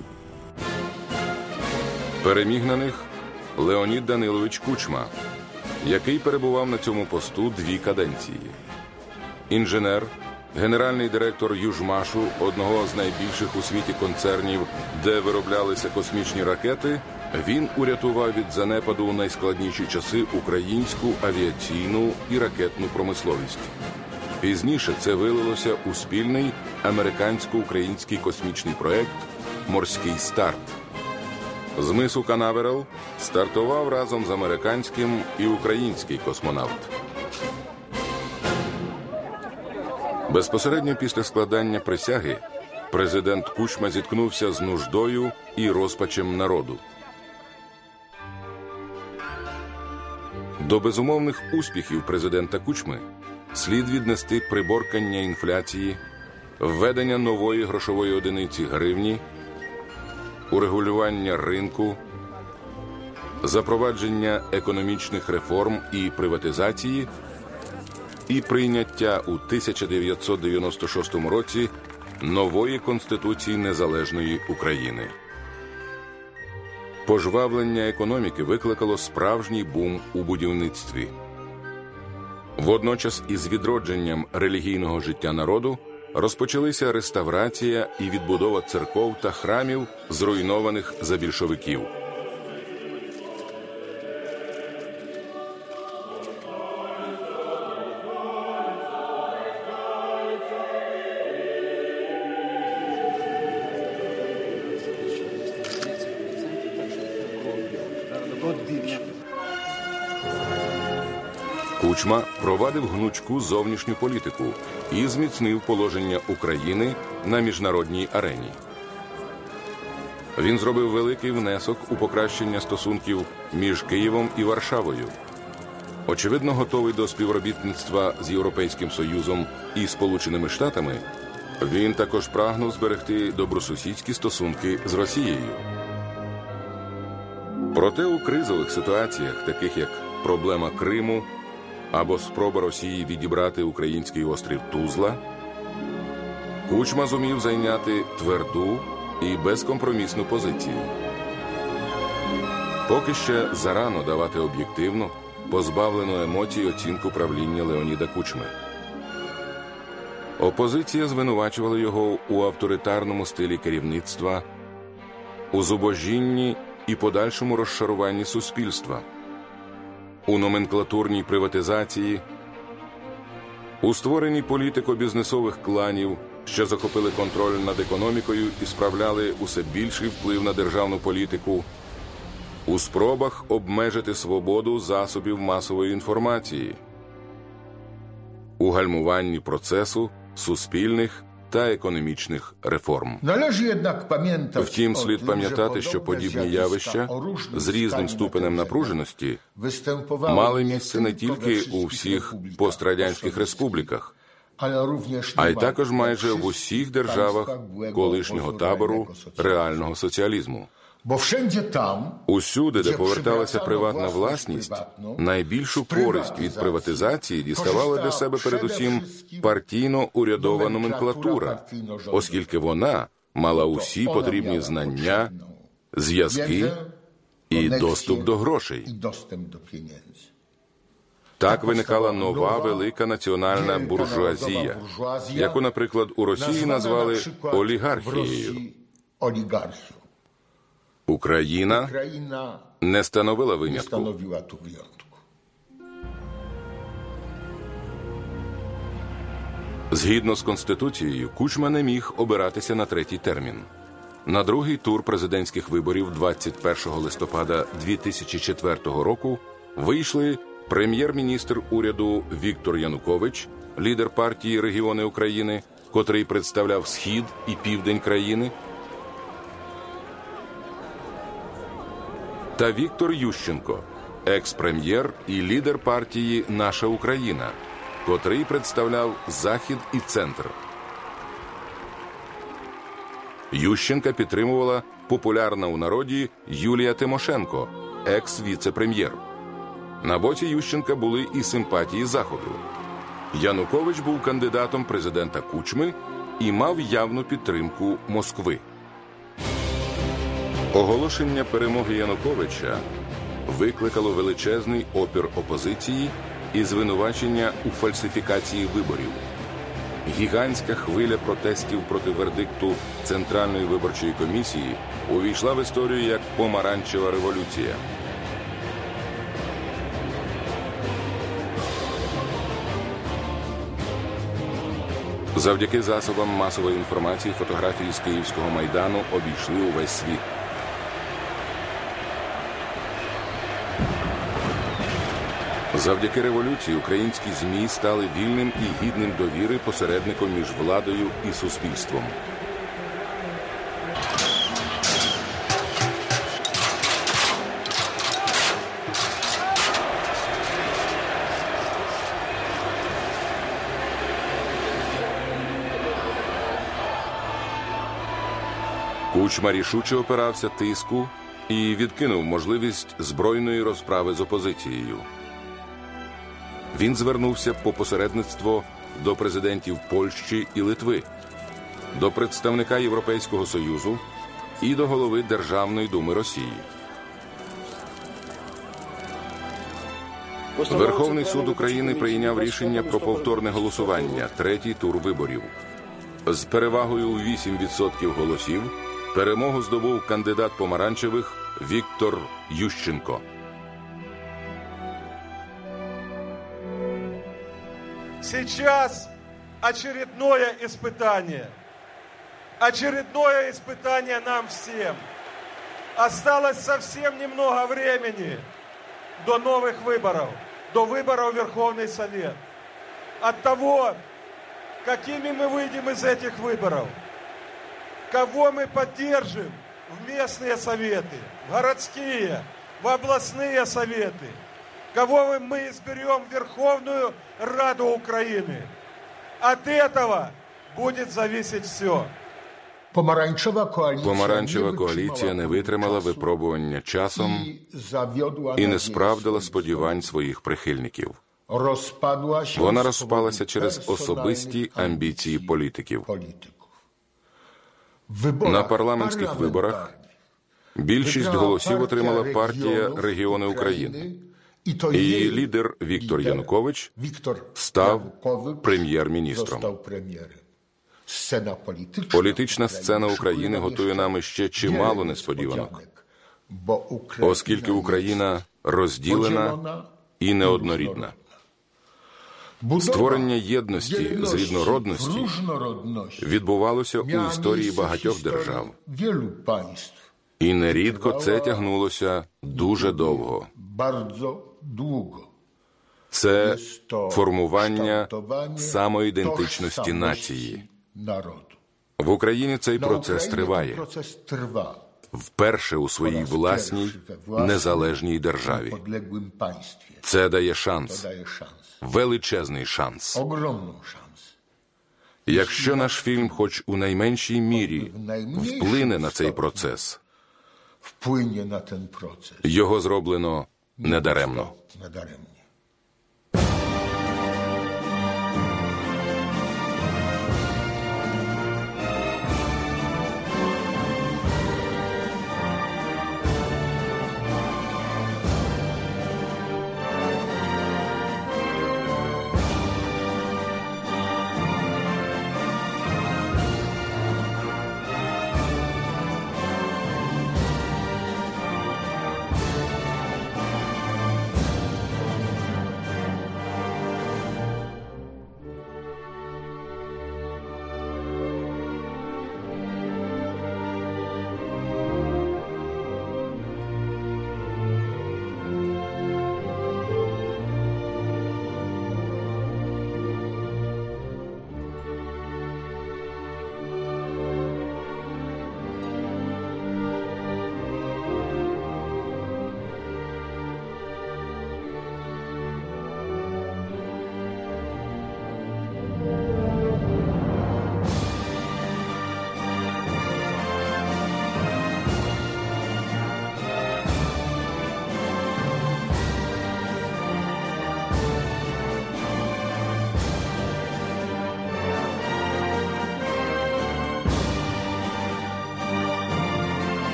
Переміг на них Леонід Данилович Кучма, який перебував на цьому посту 2 каденції. Інженер, генеральний директор Южмашу, одного з найбільших у світі концернів, де вироблялися космічні ракети, він урятував від занепаду у найскладніші часи українську авіаційну і ракетну промисловість. Пізніше це вилилося у спільний американсько-український космічний проект «Морський старт». З мису Канаверал стартував разом з американським і український космонавт. Безпосередньо після складання присяги президент Кучма зіткнувся з нуждою і розпачем народу. До безумовних успіхів президента Кучми слід віднести приборкання інфляції, введення нової грошової одиниці гривні, урегулювання ринку, запровадження економічних реформ і приватизації і прийняття у 1996 році нової Конституції Незалежної України. Пожвавлення економіки викликало справжній бум у будівництві. Водночас із відродженням релігійного життя народу розпочалися реставрація і відбудова церков та храмів, зруйнованих за більшовиків. Кучма провадив гнучку зовнішню політику і зміцнив положення України на міжнародній арені. Він зробив великий внесок у покращення стосунків між Києвом і Варшавою. Очевидно, готовий до співробітництва з Європейським Союзом і Сполученими Штатами, він також прагнув зберегти добросусідські стосунки з Росією. Проте у кризових ситуаціях, таких як проблема Криму або спроба Росії відібрати український острів Тузла, Кучма зумів зайняти тверду і безкомпромісну позицію. Поки ще зарано давати об'єктивну, позбавлену емоцій оцінку правління Леоніда Кучми. Опозиція звинувачувала його у авторитарному стилі керівництва, у зубожінні і подальшому розшаруванні суспільства, у номенклатурній приватизації, у створенні політико-бізнесових кланів, що захопили контроль над економікою і справляли усе більший вплив на державну політику, у спробах обмежити свободу засобів масової інформації, у гальмуванні процесу суспільних та економічних реформ. Втім, слід пам'ятати, що подібні явища з різним ступенем напруженості мали місце не тільки у всіх пострадянських республіках, а й також майже в усіх державах колишнього табору реального соціалізму. Усюди, де поверталася приватна власність, найбільшу користь від приватизації діставала для себе передусім партійно-урядова номенклатура, оскільки вона мала усі потрібні знання, зв'язки і доступ до грошей. Так виникала нова велика національна буржуазія, яку, наприклад, у Росії назвали олігархією. Україна не становила винятку. Згідно з Конституцією, Кучма не міг обиратися на третій термін. На другий тур президентських виборів 21 листопада 2004 року вийшли прем'єр-міністр уряду Віктор Янукович, лідер партії «Регіони України», котрий представляв Схід і Південь країни, та Віктор Ющенко, екс-прем'єр і лідер партії «Наша Україна», котрий представляв Захід і Центр. Ющенка підтримувала популярна у народі Юлія Тимошенко, екс-віце-прем'єр. На боці Ющенка були і симпатії Заходу. Янукович був кандидатом президента Кучми і мав явну підтримку Москви. Оголошення перемоги Януковича викликало величезний опір опозиції і звинувачення у фальсифікації виборів. Гігантська хвиля протестів проти вердикту Центральної виборчої комісії увійшла в історію як помаранчева революція. Завдяки засобам масової інформації фотографії з Київського Майдану обійшли увесь світ. Завдяки революції українські ЗМІ стали вільним і гідним довіри посередником між владою і суспільством. Кучма рішуче опирався тиску і відкинув можливість збройної розправи з опозицією. Він звернувся по посередництво до президентів Польщі і Литви, до представника Європейського Союзу і до голови Державної думи Росії. Верховний суд України прийняв рішення про повторне голосування, третій тур виборів. З перевагою у 8% голосів перемогу здобув кандидат помаранчевих Віктор Ющенко. Сейчас очередное испытание. Очередное испытание нам всем. Осталось совсем немного времени до новых выборов, до выборов в Верховный Совет. От того, какими мы выйдем из этих выборов, кого мы поддержим в местные советы, в городские, в областные советы, кого мы изберем в Верховную Раду Украины. От этого будет зависеть все. Помаранчева коаліція не витримала випробування часом і не справдила сподівань своїх прихильників. Вона розпалася через особисті амбіції політиків. На парламентських виборах більшість голосів отримала партія «Регіони України». Її лідер Віктор Янукович став прем'єр-міністром. Політична сцена України готує нам іще чимало несподіванок, оскільки Україна розділена і неоднорідна. Створення єдності з різнородності відбувалося у історії багатьох держав. І нерідко це тягнулося дуже довго. Це формування самоідентичності нації. В Україні цей процес триває. Вперше у своїй власній незалежній державі. Це дає шанс. Величезний шанс. Якщо наш фільм хоч у найменшій мірі вплине на цей процес, його зроблено недаремно.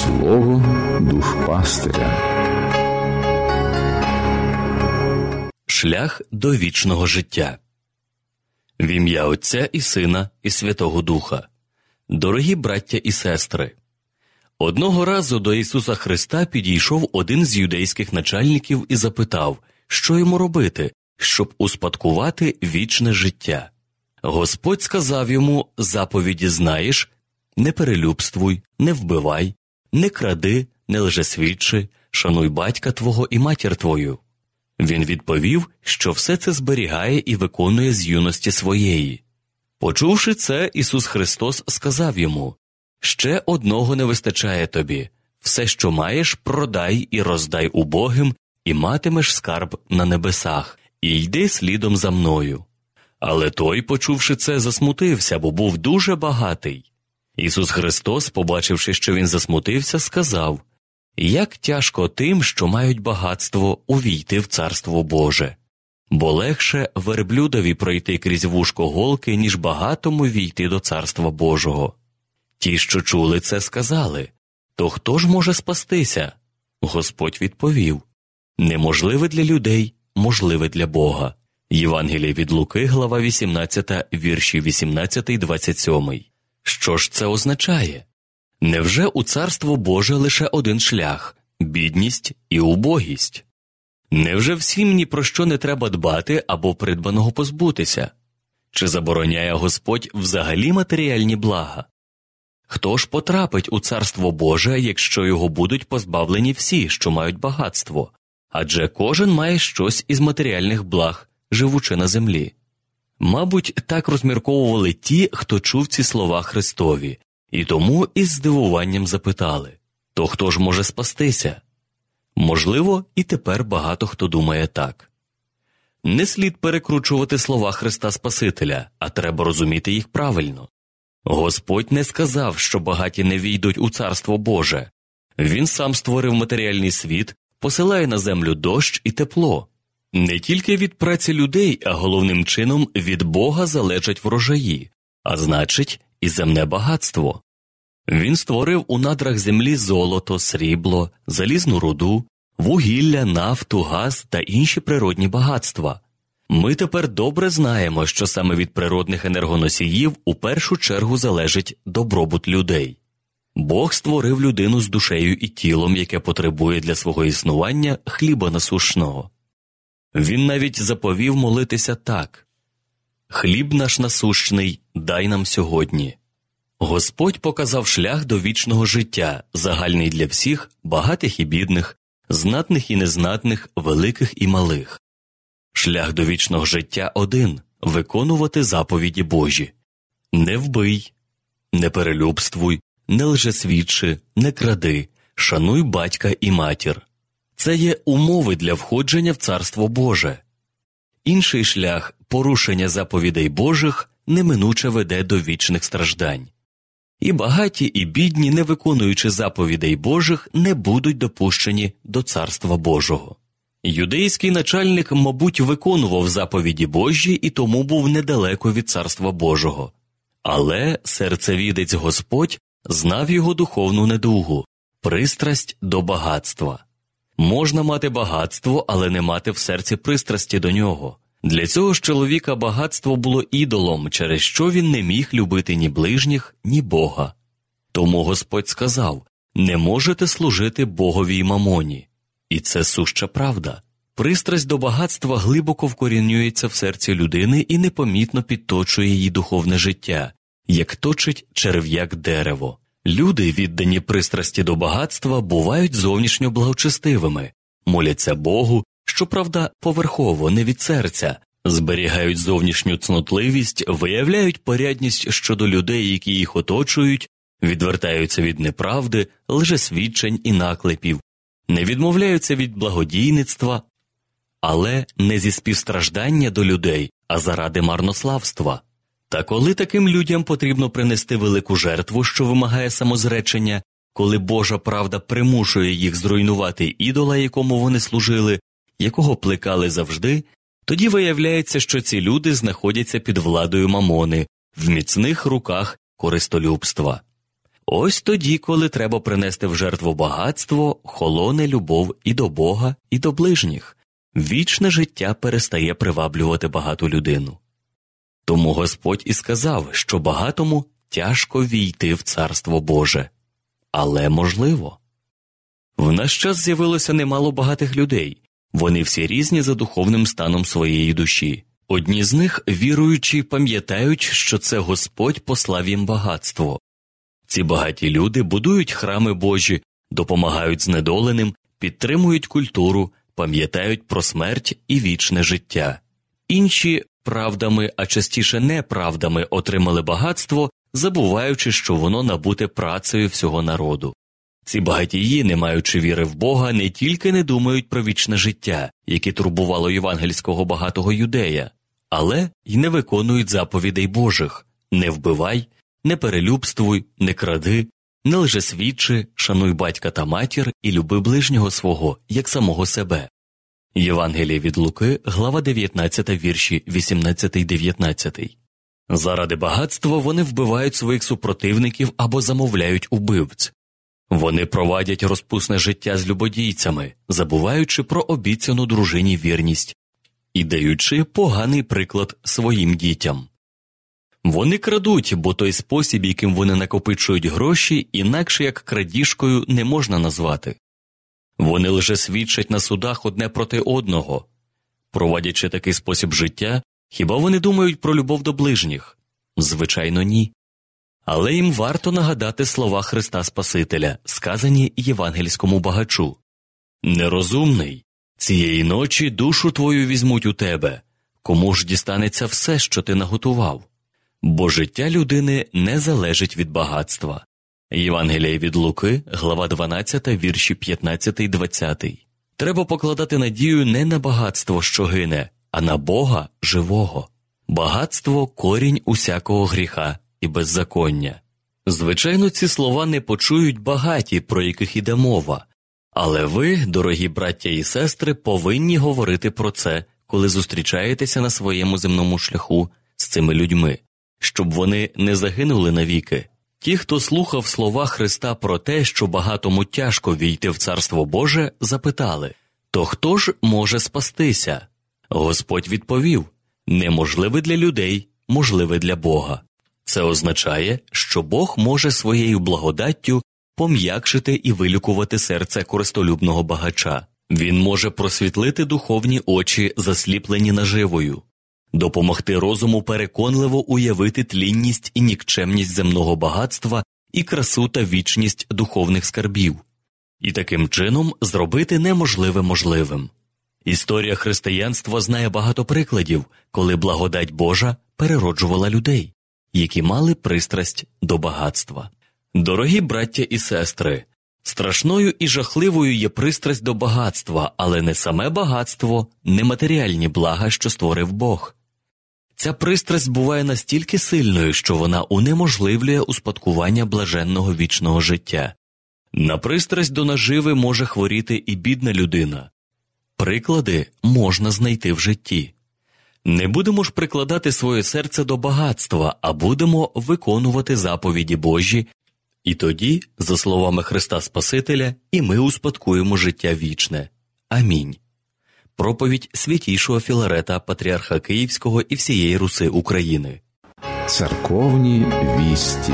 Слово душпастиря. Шлях до вічного життя. В ім'я Отця і Сина і Святого Духа. Дорогі браття і сестри, одного разу до Ісуса Христа підійшов один з юдейських начальників і запитав, що йому робити, щоб успадкувати вічне життя. Господь сказав йому: заповіді знаєш: не перелюбствуй, не вбивай, не кради, не лжесвідчи, шануй батька твого і матір твою. Він відповів, що все це зберігає і виконує з юності своєї. Почувши це, Ісус Христос сказав йому: ще одного не вистачає тобі. Все, що маєш, продай і роздай убогим, і матимеш скарб на небесах, і йди слідом за мною. Але той, почувши це, засмутився, бо був дуже багатий. Ісус Христос, побачивши, що він засмутився, сказав: як тяжко тим, що мають багатство, увійти в Царство Боже. Бо легше верблюдові пройти крізь вушко голки, ніж багатому війти до Царства Божого. Ті, що чули це, сказали: то хто ж може спастися? Господь відповів: неможливе для людей, можливе для Бога. Євангеліє від Луки, глава 18, вірші 18-27. Що ж це означає? Невже у Царство Боже лише один шлях – бідність і убогість? Невже всім ні про що не треба дбати або придбаного позбутися? Чи забороняє Господь взагалі матеріальні блага? Хто ж потрапить у Царство Боже, якщо його будуть позбавлені всі, що мають багатство? Адже кожен має щось із матеріальних благ, живучи на землі. Мабуть, так розмірковували ті, хто чув ці слова Христові, і тому із здивуванням запитали: то хто ж може спастися? Можливо, і тепер багато хто думає так. Не слід перекручувати слова Христа Спасителя, а треба розуміти їх правильно. Господь не сказав, що багаті не війдуть у Царство Боже. Він сам створив матеріальний світ, посилає на землю дощ і тепло. Не тільки від праці людей, а головним чином від Бога залежать врожаї, а значить і земне багатство. Він створив у надрах землі золото, срібло, залізну руду, вугілля, нафту, газ та інші природні багатства. Ми тепер добре знаємо, що саме від природних енергоносіїв у першу чергу залежить добробут людей. Бог створив людину з душею і тілом, яке потребує для свого існування хліба насущного. Він навіть заповів молитися так: «Хліб наш насущний дай нам сьогодні». Господь показав шлях до вічного життя, загальний для всіх, багатих і бідних, знатних і незнатних, великих і малих. Шлях до вічного життя один – виконувати заповіді Божі. Не вбий, не перелюбствуй, не лжесвідчи, не кради, шануй батька і матір. Це є умови для входження в Царство Боже. Інший шлях – порушення заповідей Божих неминуче веде до вічних страждань. І багаті, і бідні, не виконуючи заповідей Божих, не будуть допущені до Царства Божого. Юдейський начальник, мабуть, виконував заповіді Божі і тому був недалеко від Царства Божого. Але серцевідець Господь знав його духовну недугу – пристрасть до багатства. Можна мати багатство, але не мати в серці пристрасті до нього. Для цього ж чоловіка багатство було ідолом, через що він не міг любити ні ближніх, ні Бога. Тому Господь сказав: «Не можете служити Богові й мамоні». І це суща правда. Пристрасть до багатства глибоко вкорінюється в серці людини і непомітно підточує її духовне життя, як точить черв'як дерево. Люди, віддані пристрасті до багатства, бувають зовнішньо благочестивими, моляться Богу, щоправда, поверхово, не від серця, зберігають зовнішню цнотливість, виявляють порядність щодо людей, які їх оточують, відвертаються від неправди, лжесвідчень і наклепів, не відмовляються від благодійництва, але не зі співстраждання до людей, а заради марнославства. Та коли таким людям потрібно принести велику жертву, що вимагає самозречення, коли Божа правда примушує їх зруйнувати ідола, якому вони служили, якого плекали завжди, тоді виявляється, що ці люди знаходяться під владою мамони, в міцних руках користолюбства. Ось тоді, коли треба принести в жертву багатство, холоне любов і до Бога, і до ближніх. Вічне життя перестає приваблювати багату людину. Тому Господь і сказав, що багатому тяжко війти в Царство Боже. Але можливо. В наш час з'явилося немало багатих людей. Вони всі різні за духовним станом своєї душі. Одні з них, віруючи, пам'ятають, що це Господь послав їм багатство. Ці багаті люди будують храми Божі, допомагають знедоленим, підтримують культуру, пам'ятають про смерть і вічне життя. Інші правдами, а частіше неправдами отримали багатство, забуваючи, що воно набуте працею всього народу. Ці багатії, не маючи віри в Бога, не тільки не думають про вічне життя, яке турбувало євангельського багатого юдея, але й не виконують заповідей Божих – не вбивай, не перелюбствуй, не кради, не лжесвідчи, шануй батька та матір і люби ближнього свого, як самого себе. Євангеліє від Луки, глава 19, вірші 18-19. Заради багатства вони вбивають своїх супротивників або замовляють убивць. Вони провадять розпусне життя з любодійцями, забуваючи про обіцяну дружині вірність і даючи поганий приклад своїм дітям. Вони крадуть, бо той спосіб, яким вони накопичують гроші, інакше як крадіжкою не можна назвати. Вони лише свідчать на судах одне проти одного. Проводячи такий спосіб життя, хіба вони думають про любов до ближніх? Звичайно, ні. Але їм варто нагадати слова Христа Спасителя, сказані євангельському багачу. «Нерозумний, цієї ночі душу твою візьмуть у тебе, кому ж дістанеться все, що ти наготував? Бо життя людини не залежить від багатства». Євангеліє від Луки, глава 12, вірші 15-20. Треба покладати надію не на багатство, що гине, а на Бога живого. Багатство – корінь усякого гріха і беззаконня. Звичайно, ці слова не почують багаті, про яких іде мова. Але ви, дорогі браття і сестри, повинні говорити про це, коли зустрічаєтеся на своєму земному шляху з цими людьми, щоб вони не загинули навіки. Ті, хто слухав слова Христа про те, що багатому тяжко війти в Царство Боже, запитали: «То хто ж може спастися?» Господь відповів: «Неможливе для людей, можливе для Бога». Це означає, що Бог може своєю благодаттю пом'якшити і вилікувати серце користолюбного багача. Він може просвітлити духовні очі, засліплені наживою, допомогти розуму переконливо уявити тлінність і нікчемність земного багатства і красу та вічність духовних скарбів, і таким чином зробити неможливе можливим. Історія християнства знає багато прикладів, коли благодать Божа перероджувала людей, які мали пристрасть до багатства. Дорогі браття і сестри, страшною і жахливою є пристрасть до багатства, але не саме багатство, не матеріальні блага, що створив Бог. Ця пристрасть буває настільки сильною, що вона унеможливлює успадкування блаженного вічного життя. На пристрасть до наживи може хворіти і бідна людина. Приклади можна знайти в житті. Не будемо ж прикладати своє серце до багатства, а будемо виконувати заповіді Божі, і тоді, за словами Христа Спасителя, і ми успадкуємо життя вічне. Амінь. Проповідь святійшого Філарета, патріарха Київського і всієї Руси України. Церковні вісті.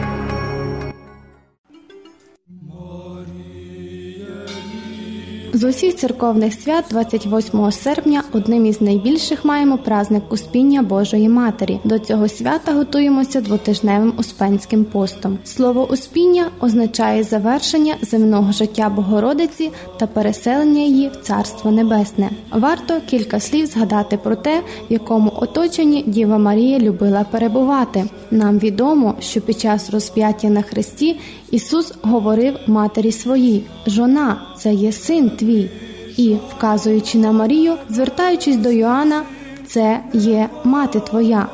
З усіх церковних свят 28 серпня одним із найбільших маємо праздник Успіння Божої Матері. До цього свята готуємося двотижневим Успенським постом. Слово «Успіння» означає завершення земного життя Богородиці та переселення її в Царство Небесне. Варто кілька слів згадати про те, в якому оточенні Діва Марія любила перебувати. Нам відомо, що під час розп'яття на хресті Ісус говорив матері своїй: «Жона, це є син твій». І, вказуючи на Марію, звертаючись до Йоанна: «Це є мати твоя».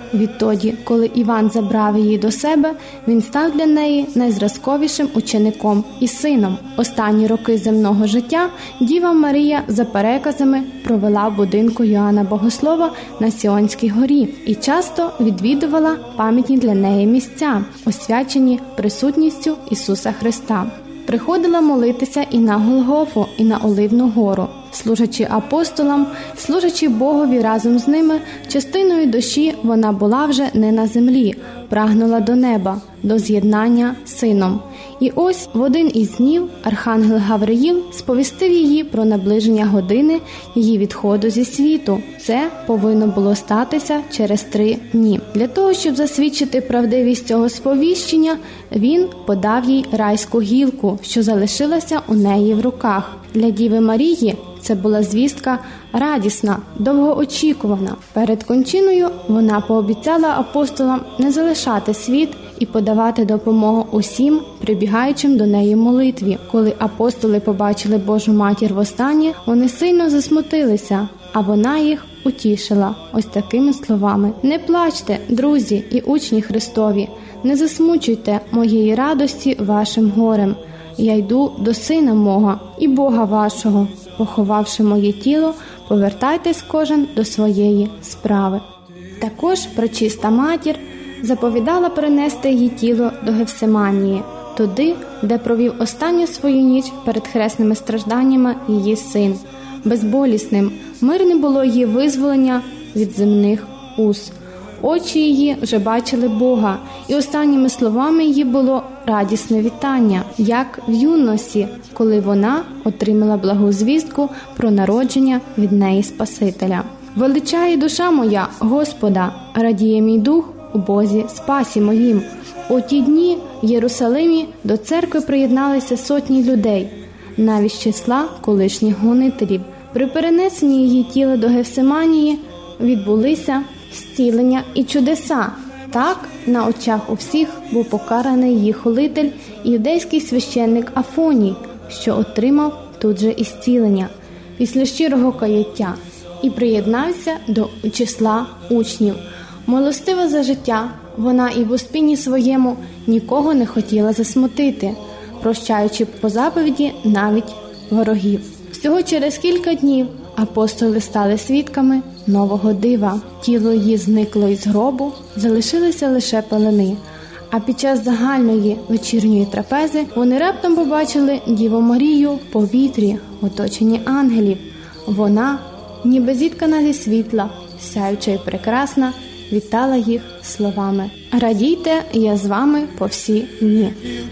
Відтоді, коли Іван забрав її до себе, він став для неї найзразковішим учеником і сином. Останні роки земного життя Діва Марія, за переказами, провела в будинку Йоанна Богослова на Сіонській горі і часто відвідувала пам'ятні для неї місця, освячені присутністю Ісуса Христа. Приходила молитися і на Голгофу, і на Оливну гору. Служачи апостолам, служачи Богові разом з ними, частиною душі вона була вже не на землі, прагнула до неба, до з'єднання з Сином. І ось в один із днів архангел Гавриїл сповістив її про наближення години її відходу зі світу. Це повинно було статися через 3 дні. Для того, щоб засвідчити правдивість цього сповіщення, він подав їй райську гілку, що залишилася у неї в руках. Для Діви Марії це була звістка радісна, довгоочікувана. Перед кончиною вона пообіцяла апостолам не залишати світ і подавати допомогу усім, прибігаючим до неї молитві. Коли апостоли побачили Божу Матір востаннє, вони сильно засмутилися, а вона їх утішила ось такими словами: «Не плачте, друзі і учні Христові, не засмучуйте моєї радості вашим горем. Я йду до Сина мого і Бога вашого. Поховавши моє тіло, повертайтесь кожен до своєї справи». Також пречиста Матір заповідала перенести її тіло до Гефсиманії, туди, де провів останню свою ніч перед хресними стражданнями її син. Безболісним, мирним було її визволення від земних уз. Очі її вже бачили Бога, і останніми словами її було радісне вітання, як в юності, коли вона отримала благу звістку про народження від неї Спасителя. «Величає душа моя Господа, радіє мій дух у Бозі спасі моїм». У ті дні в Єрусалимі до церкви приєдналися сотні людей, навіть з числа колишніх гонителів. При перенесенні її тіла до Гефсиманії відбулися зцілення і чудеса. Так, на очах у всіх був покараний її холитель, іудейський священник Афоній, що отримав тут же і зцілення після щирого каяття і приєднався до числа учнів. Милостива за життя, вона і в успінні своєму нікого не хотіла засмутити, прощаючи по заповіді навіть ворогів. Всього через кілька днів апостоли стали свідками нового дива. Тіло її зникло із гробу, залишилися лише пелени. А під час загальної вечірньої трапези вони раптом побачили Діву Марію в повітрі, оточені ангелів. Вона, ніби зіткана зі світла, сяюча й прекрасна, вітала їх словами: «Радійте, я з вами по всі дні».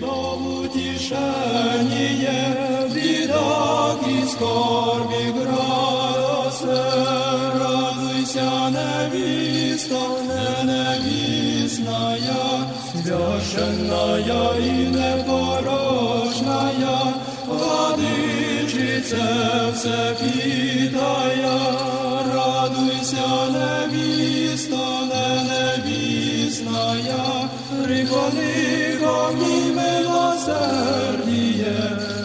Радуйся, невіста, невісная, священная и непорочная, владычице всепитая. Радуйся, невіста, невісная, приклони ко мне милосердие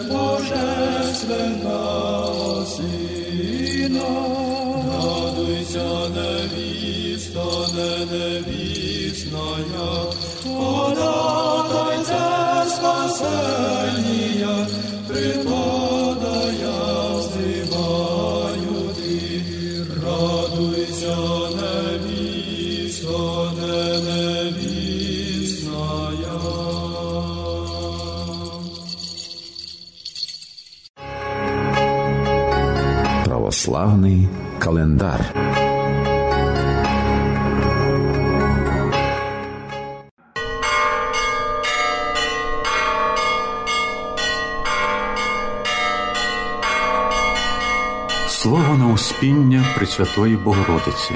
Божественного Сына. Радуйся, невіста, невісная, податайце спасення, преподая взиваю ти. Радуйся, невіста, невісная. Православний календар. Слово на успіння Пресвятої Богородиці.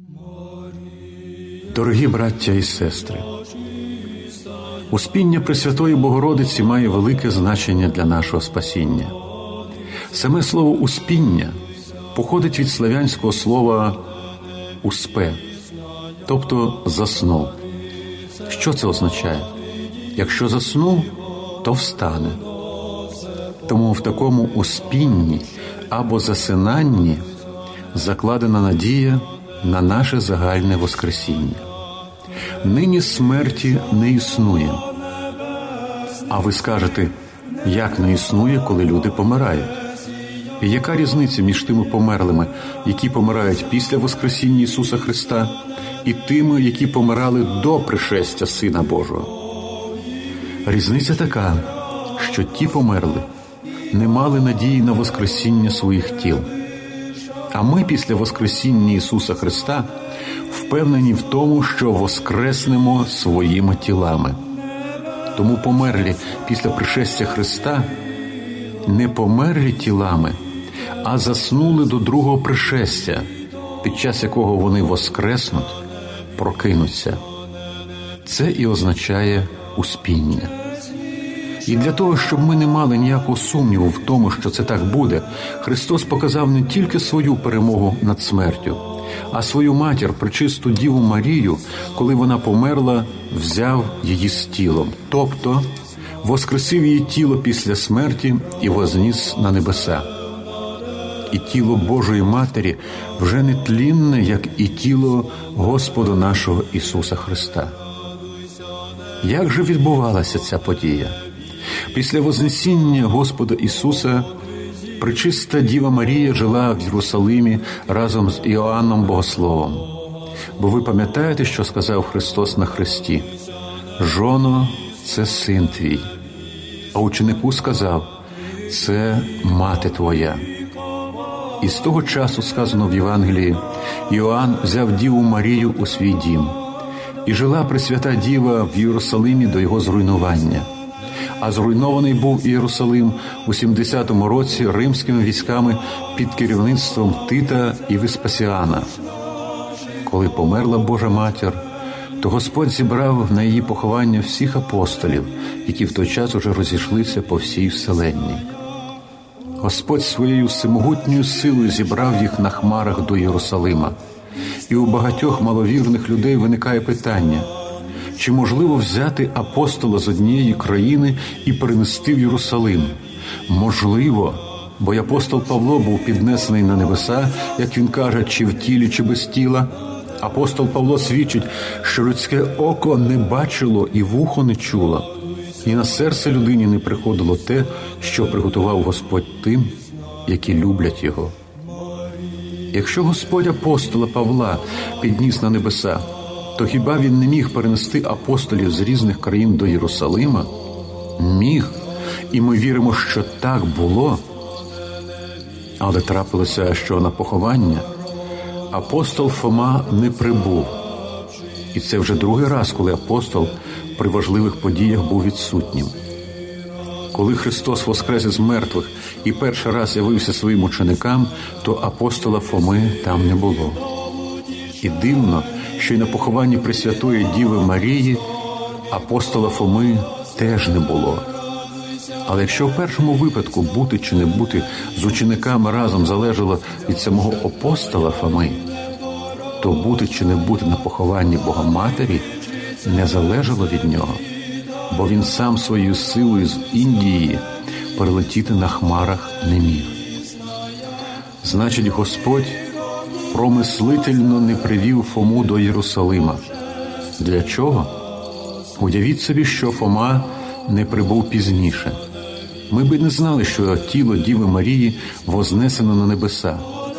Дорогі браття і сестри, успіння Пресвятої Богородиці має велике значення для нашого спасіння. Саме слово «успіння» походить від славянського слова «успе», тобто «заснув». Що це означає? Якщо заснув, то встане. Тому в такому успінні або засинанні закладена надія на наше загальне воскресіння. нині смерті не існує. А ви скажете, як не існує, коли люди помирають? І яка різниця між тими померлими, які помирають після Воскресіння Ісуса Христа, і тими, які помирали до пришестя Сина Божого? Різниця така, що ті померли не мали надії на Воскресіння своїх тіл. А ми після Воскресіння Ісуса Христа впевнені в тому, що воскреснемо своїми тілами. Тому померлі після пришестя Христа не померлі тілами, а заснули до другого пришестя, під час якого вони воскреснуть, прокинуться. Це і означає успіння. І для того, щоб ми не мали ніякого сумніву в тому, що це так буде, Христос показав не тільки свою перемогу над смертю, а свою матір, пречисту Діву Марію, коли вона померла, взяв її з тілом. Тобто, воскресив її тіло після смерті і возніс на небеса. І тіло Божої Матері вже не тлінне, як і тіло Господа нашого Ісуса Христа. Як же відбувалася ця подія? Після Вознесіння Господа Ісуса пречиста Діва Марія жила в Єрусалимі разом з Іоанном Богословом. Бо ви пам'ятаєте, що сказав Христос на хресті? «Жоно, це син твій». А ученику сказав: «Це мати твоя». І з того часу, сказано в Євангелії, Іоанн взяв Діву Марію у свій дім. І жила Пресвята Діва в Єрусалимі до його зруйнування. А зруйнований був Єрусалим у 70-му році римськими військами під керівництвом Тита і Веспасіана. Коли померла Божа Матір, то Господь зібрав на її поховання всіх апостолів, які в той час уже розійшлися по всій вселенній. Господь своєю всемогутньою силою зібрав їх на хмарах до Єрусалима. І у багатьох маловірних людей виникає питання: чи можливо взяти апостола з однієї країни і перенести в Єрусалим? Можливо, бо й апостол Павло був піднесений на небеса, як він каже, чи в тілі, чи без тіла. Апостол Павло свідчить, що людське око не бачило і вухо не чуло, і на серце людині не приходило те, що приготував Господь тим, які люблять Його. Якщо Господь апостола Павла підніс на небеса, то хіба він не міг перенести апостолів з різних країн до Єрусалима? Міг. І ми віримо, що так було. Але трапилося, що на поховання апостол Фома не прибув. І це вже другий раз, коли апостол при важливих подіях був відсутнім. Коли Христос воскрес із мертвих і перший раз явився своїм ученикам, то апостола Фоми там не було. І дивно, що й на похованні Пресвятої Діви Марії апостола Фоми теж не було. Але якщо в першому випадку бути чи не бути з учениками разом залежало від самого апостола Фоми, то бути чи не бути на похованні Богоматері не залежало від нього, бо він сам своєю силою з Індії перелетіти на хмарах не міг. Значить, Господь промислительно не привів Фому до Єрусалима. Для чого? Уявіть собі, що Фома не прибув пізніше. Ми би не знали, що тіло Діви Марії вознесено на небеса.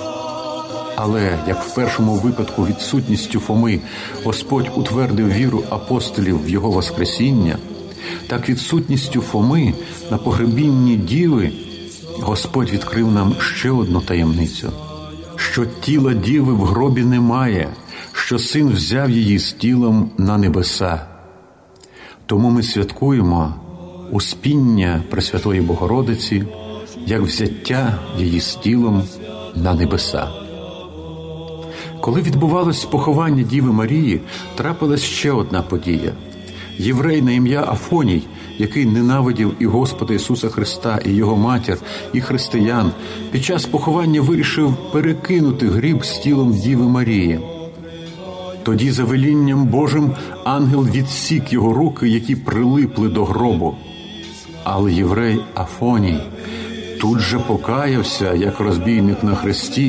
Але, як в першому випадку відсутністю Фоми Господь утвердив віру апостолів в Його воскресіння, так відсутністю Фоми на погребінні Діви Господь відкрив нам ще одну таємницю: що тіла Діви в гробі немає, що Син взяв її з тілом на небеса. Тому ми святкуємо успіння Пресвятої Богородиці, як взяття її з тілом на небеса. Коли відбувалось поховання Діви Марії, трапилась ще одна подія. Єврей на ім'я Афоній, який ненавидів і Господа Ісуса Христа, і Його матір, і християн, під час поховання вирішив перекинути гріб з тілом Діви Марії. Тоді за велінням Божим ангел відсік його руки, які прилипли до гробу. Але єврей Афоній тут же покаявся, як розбійник на хресті,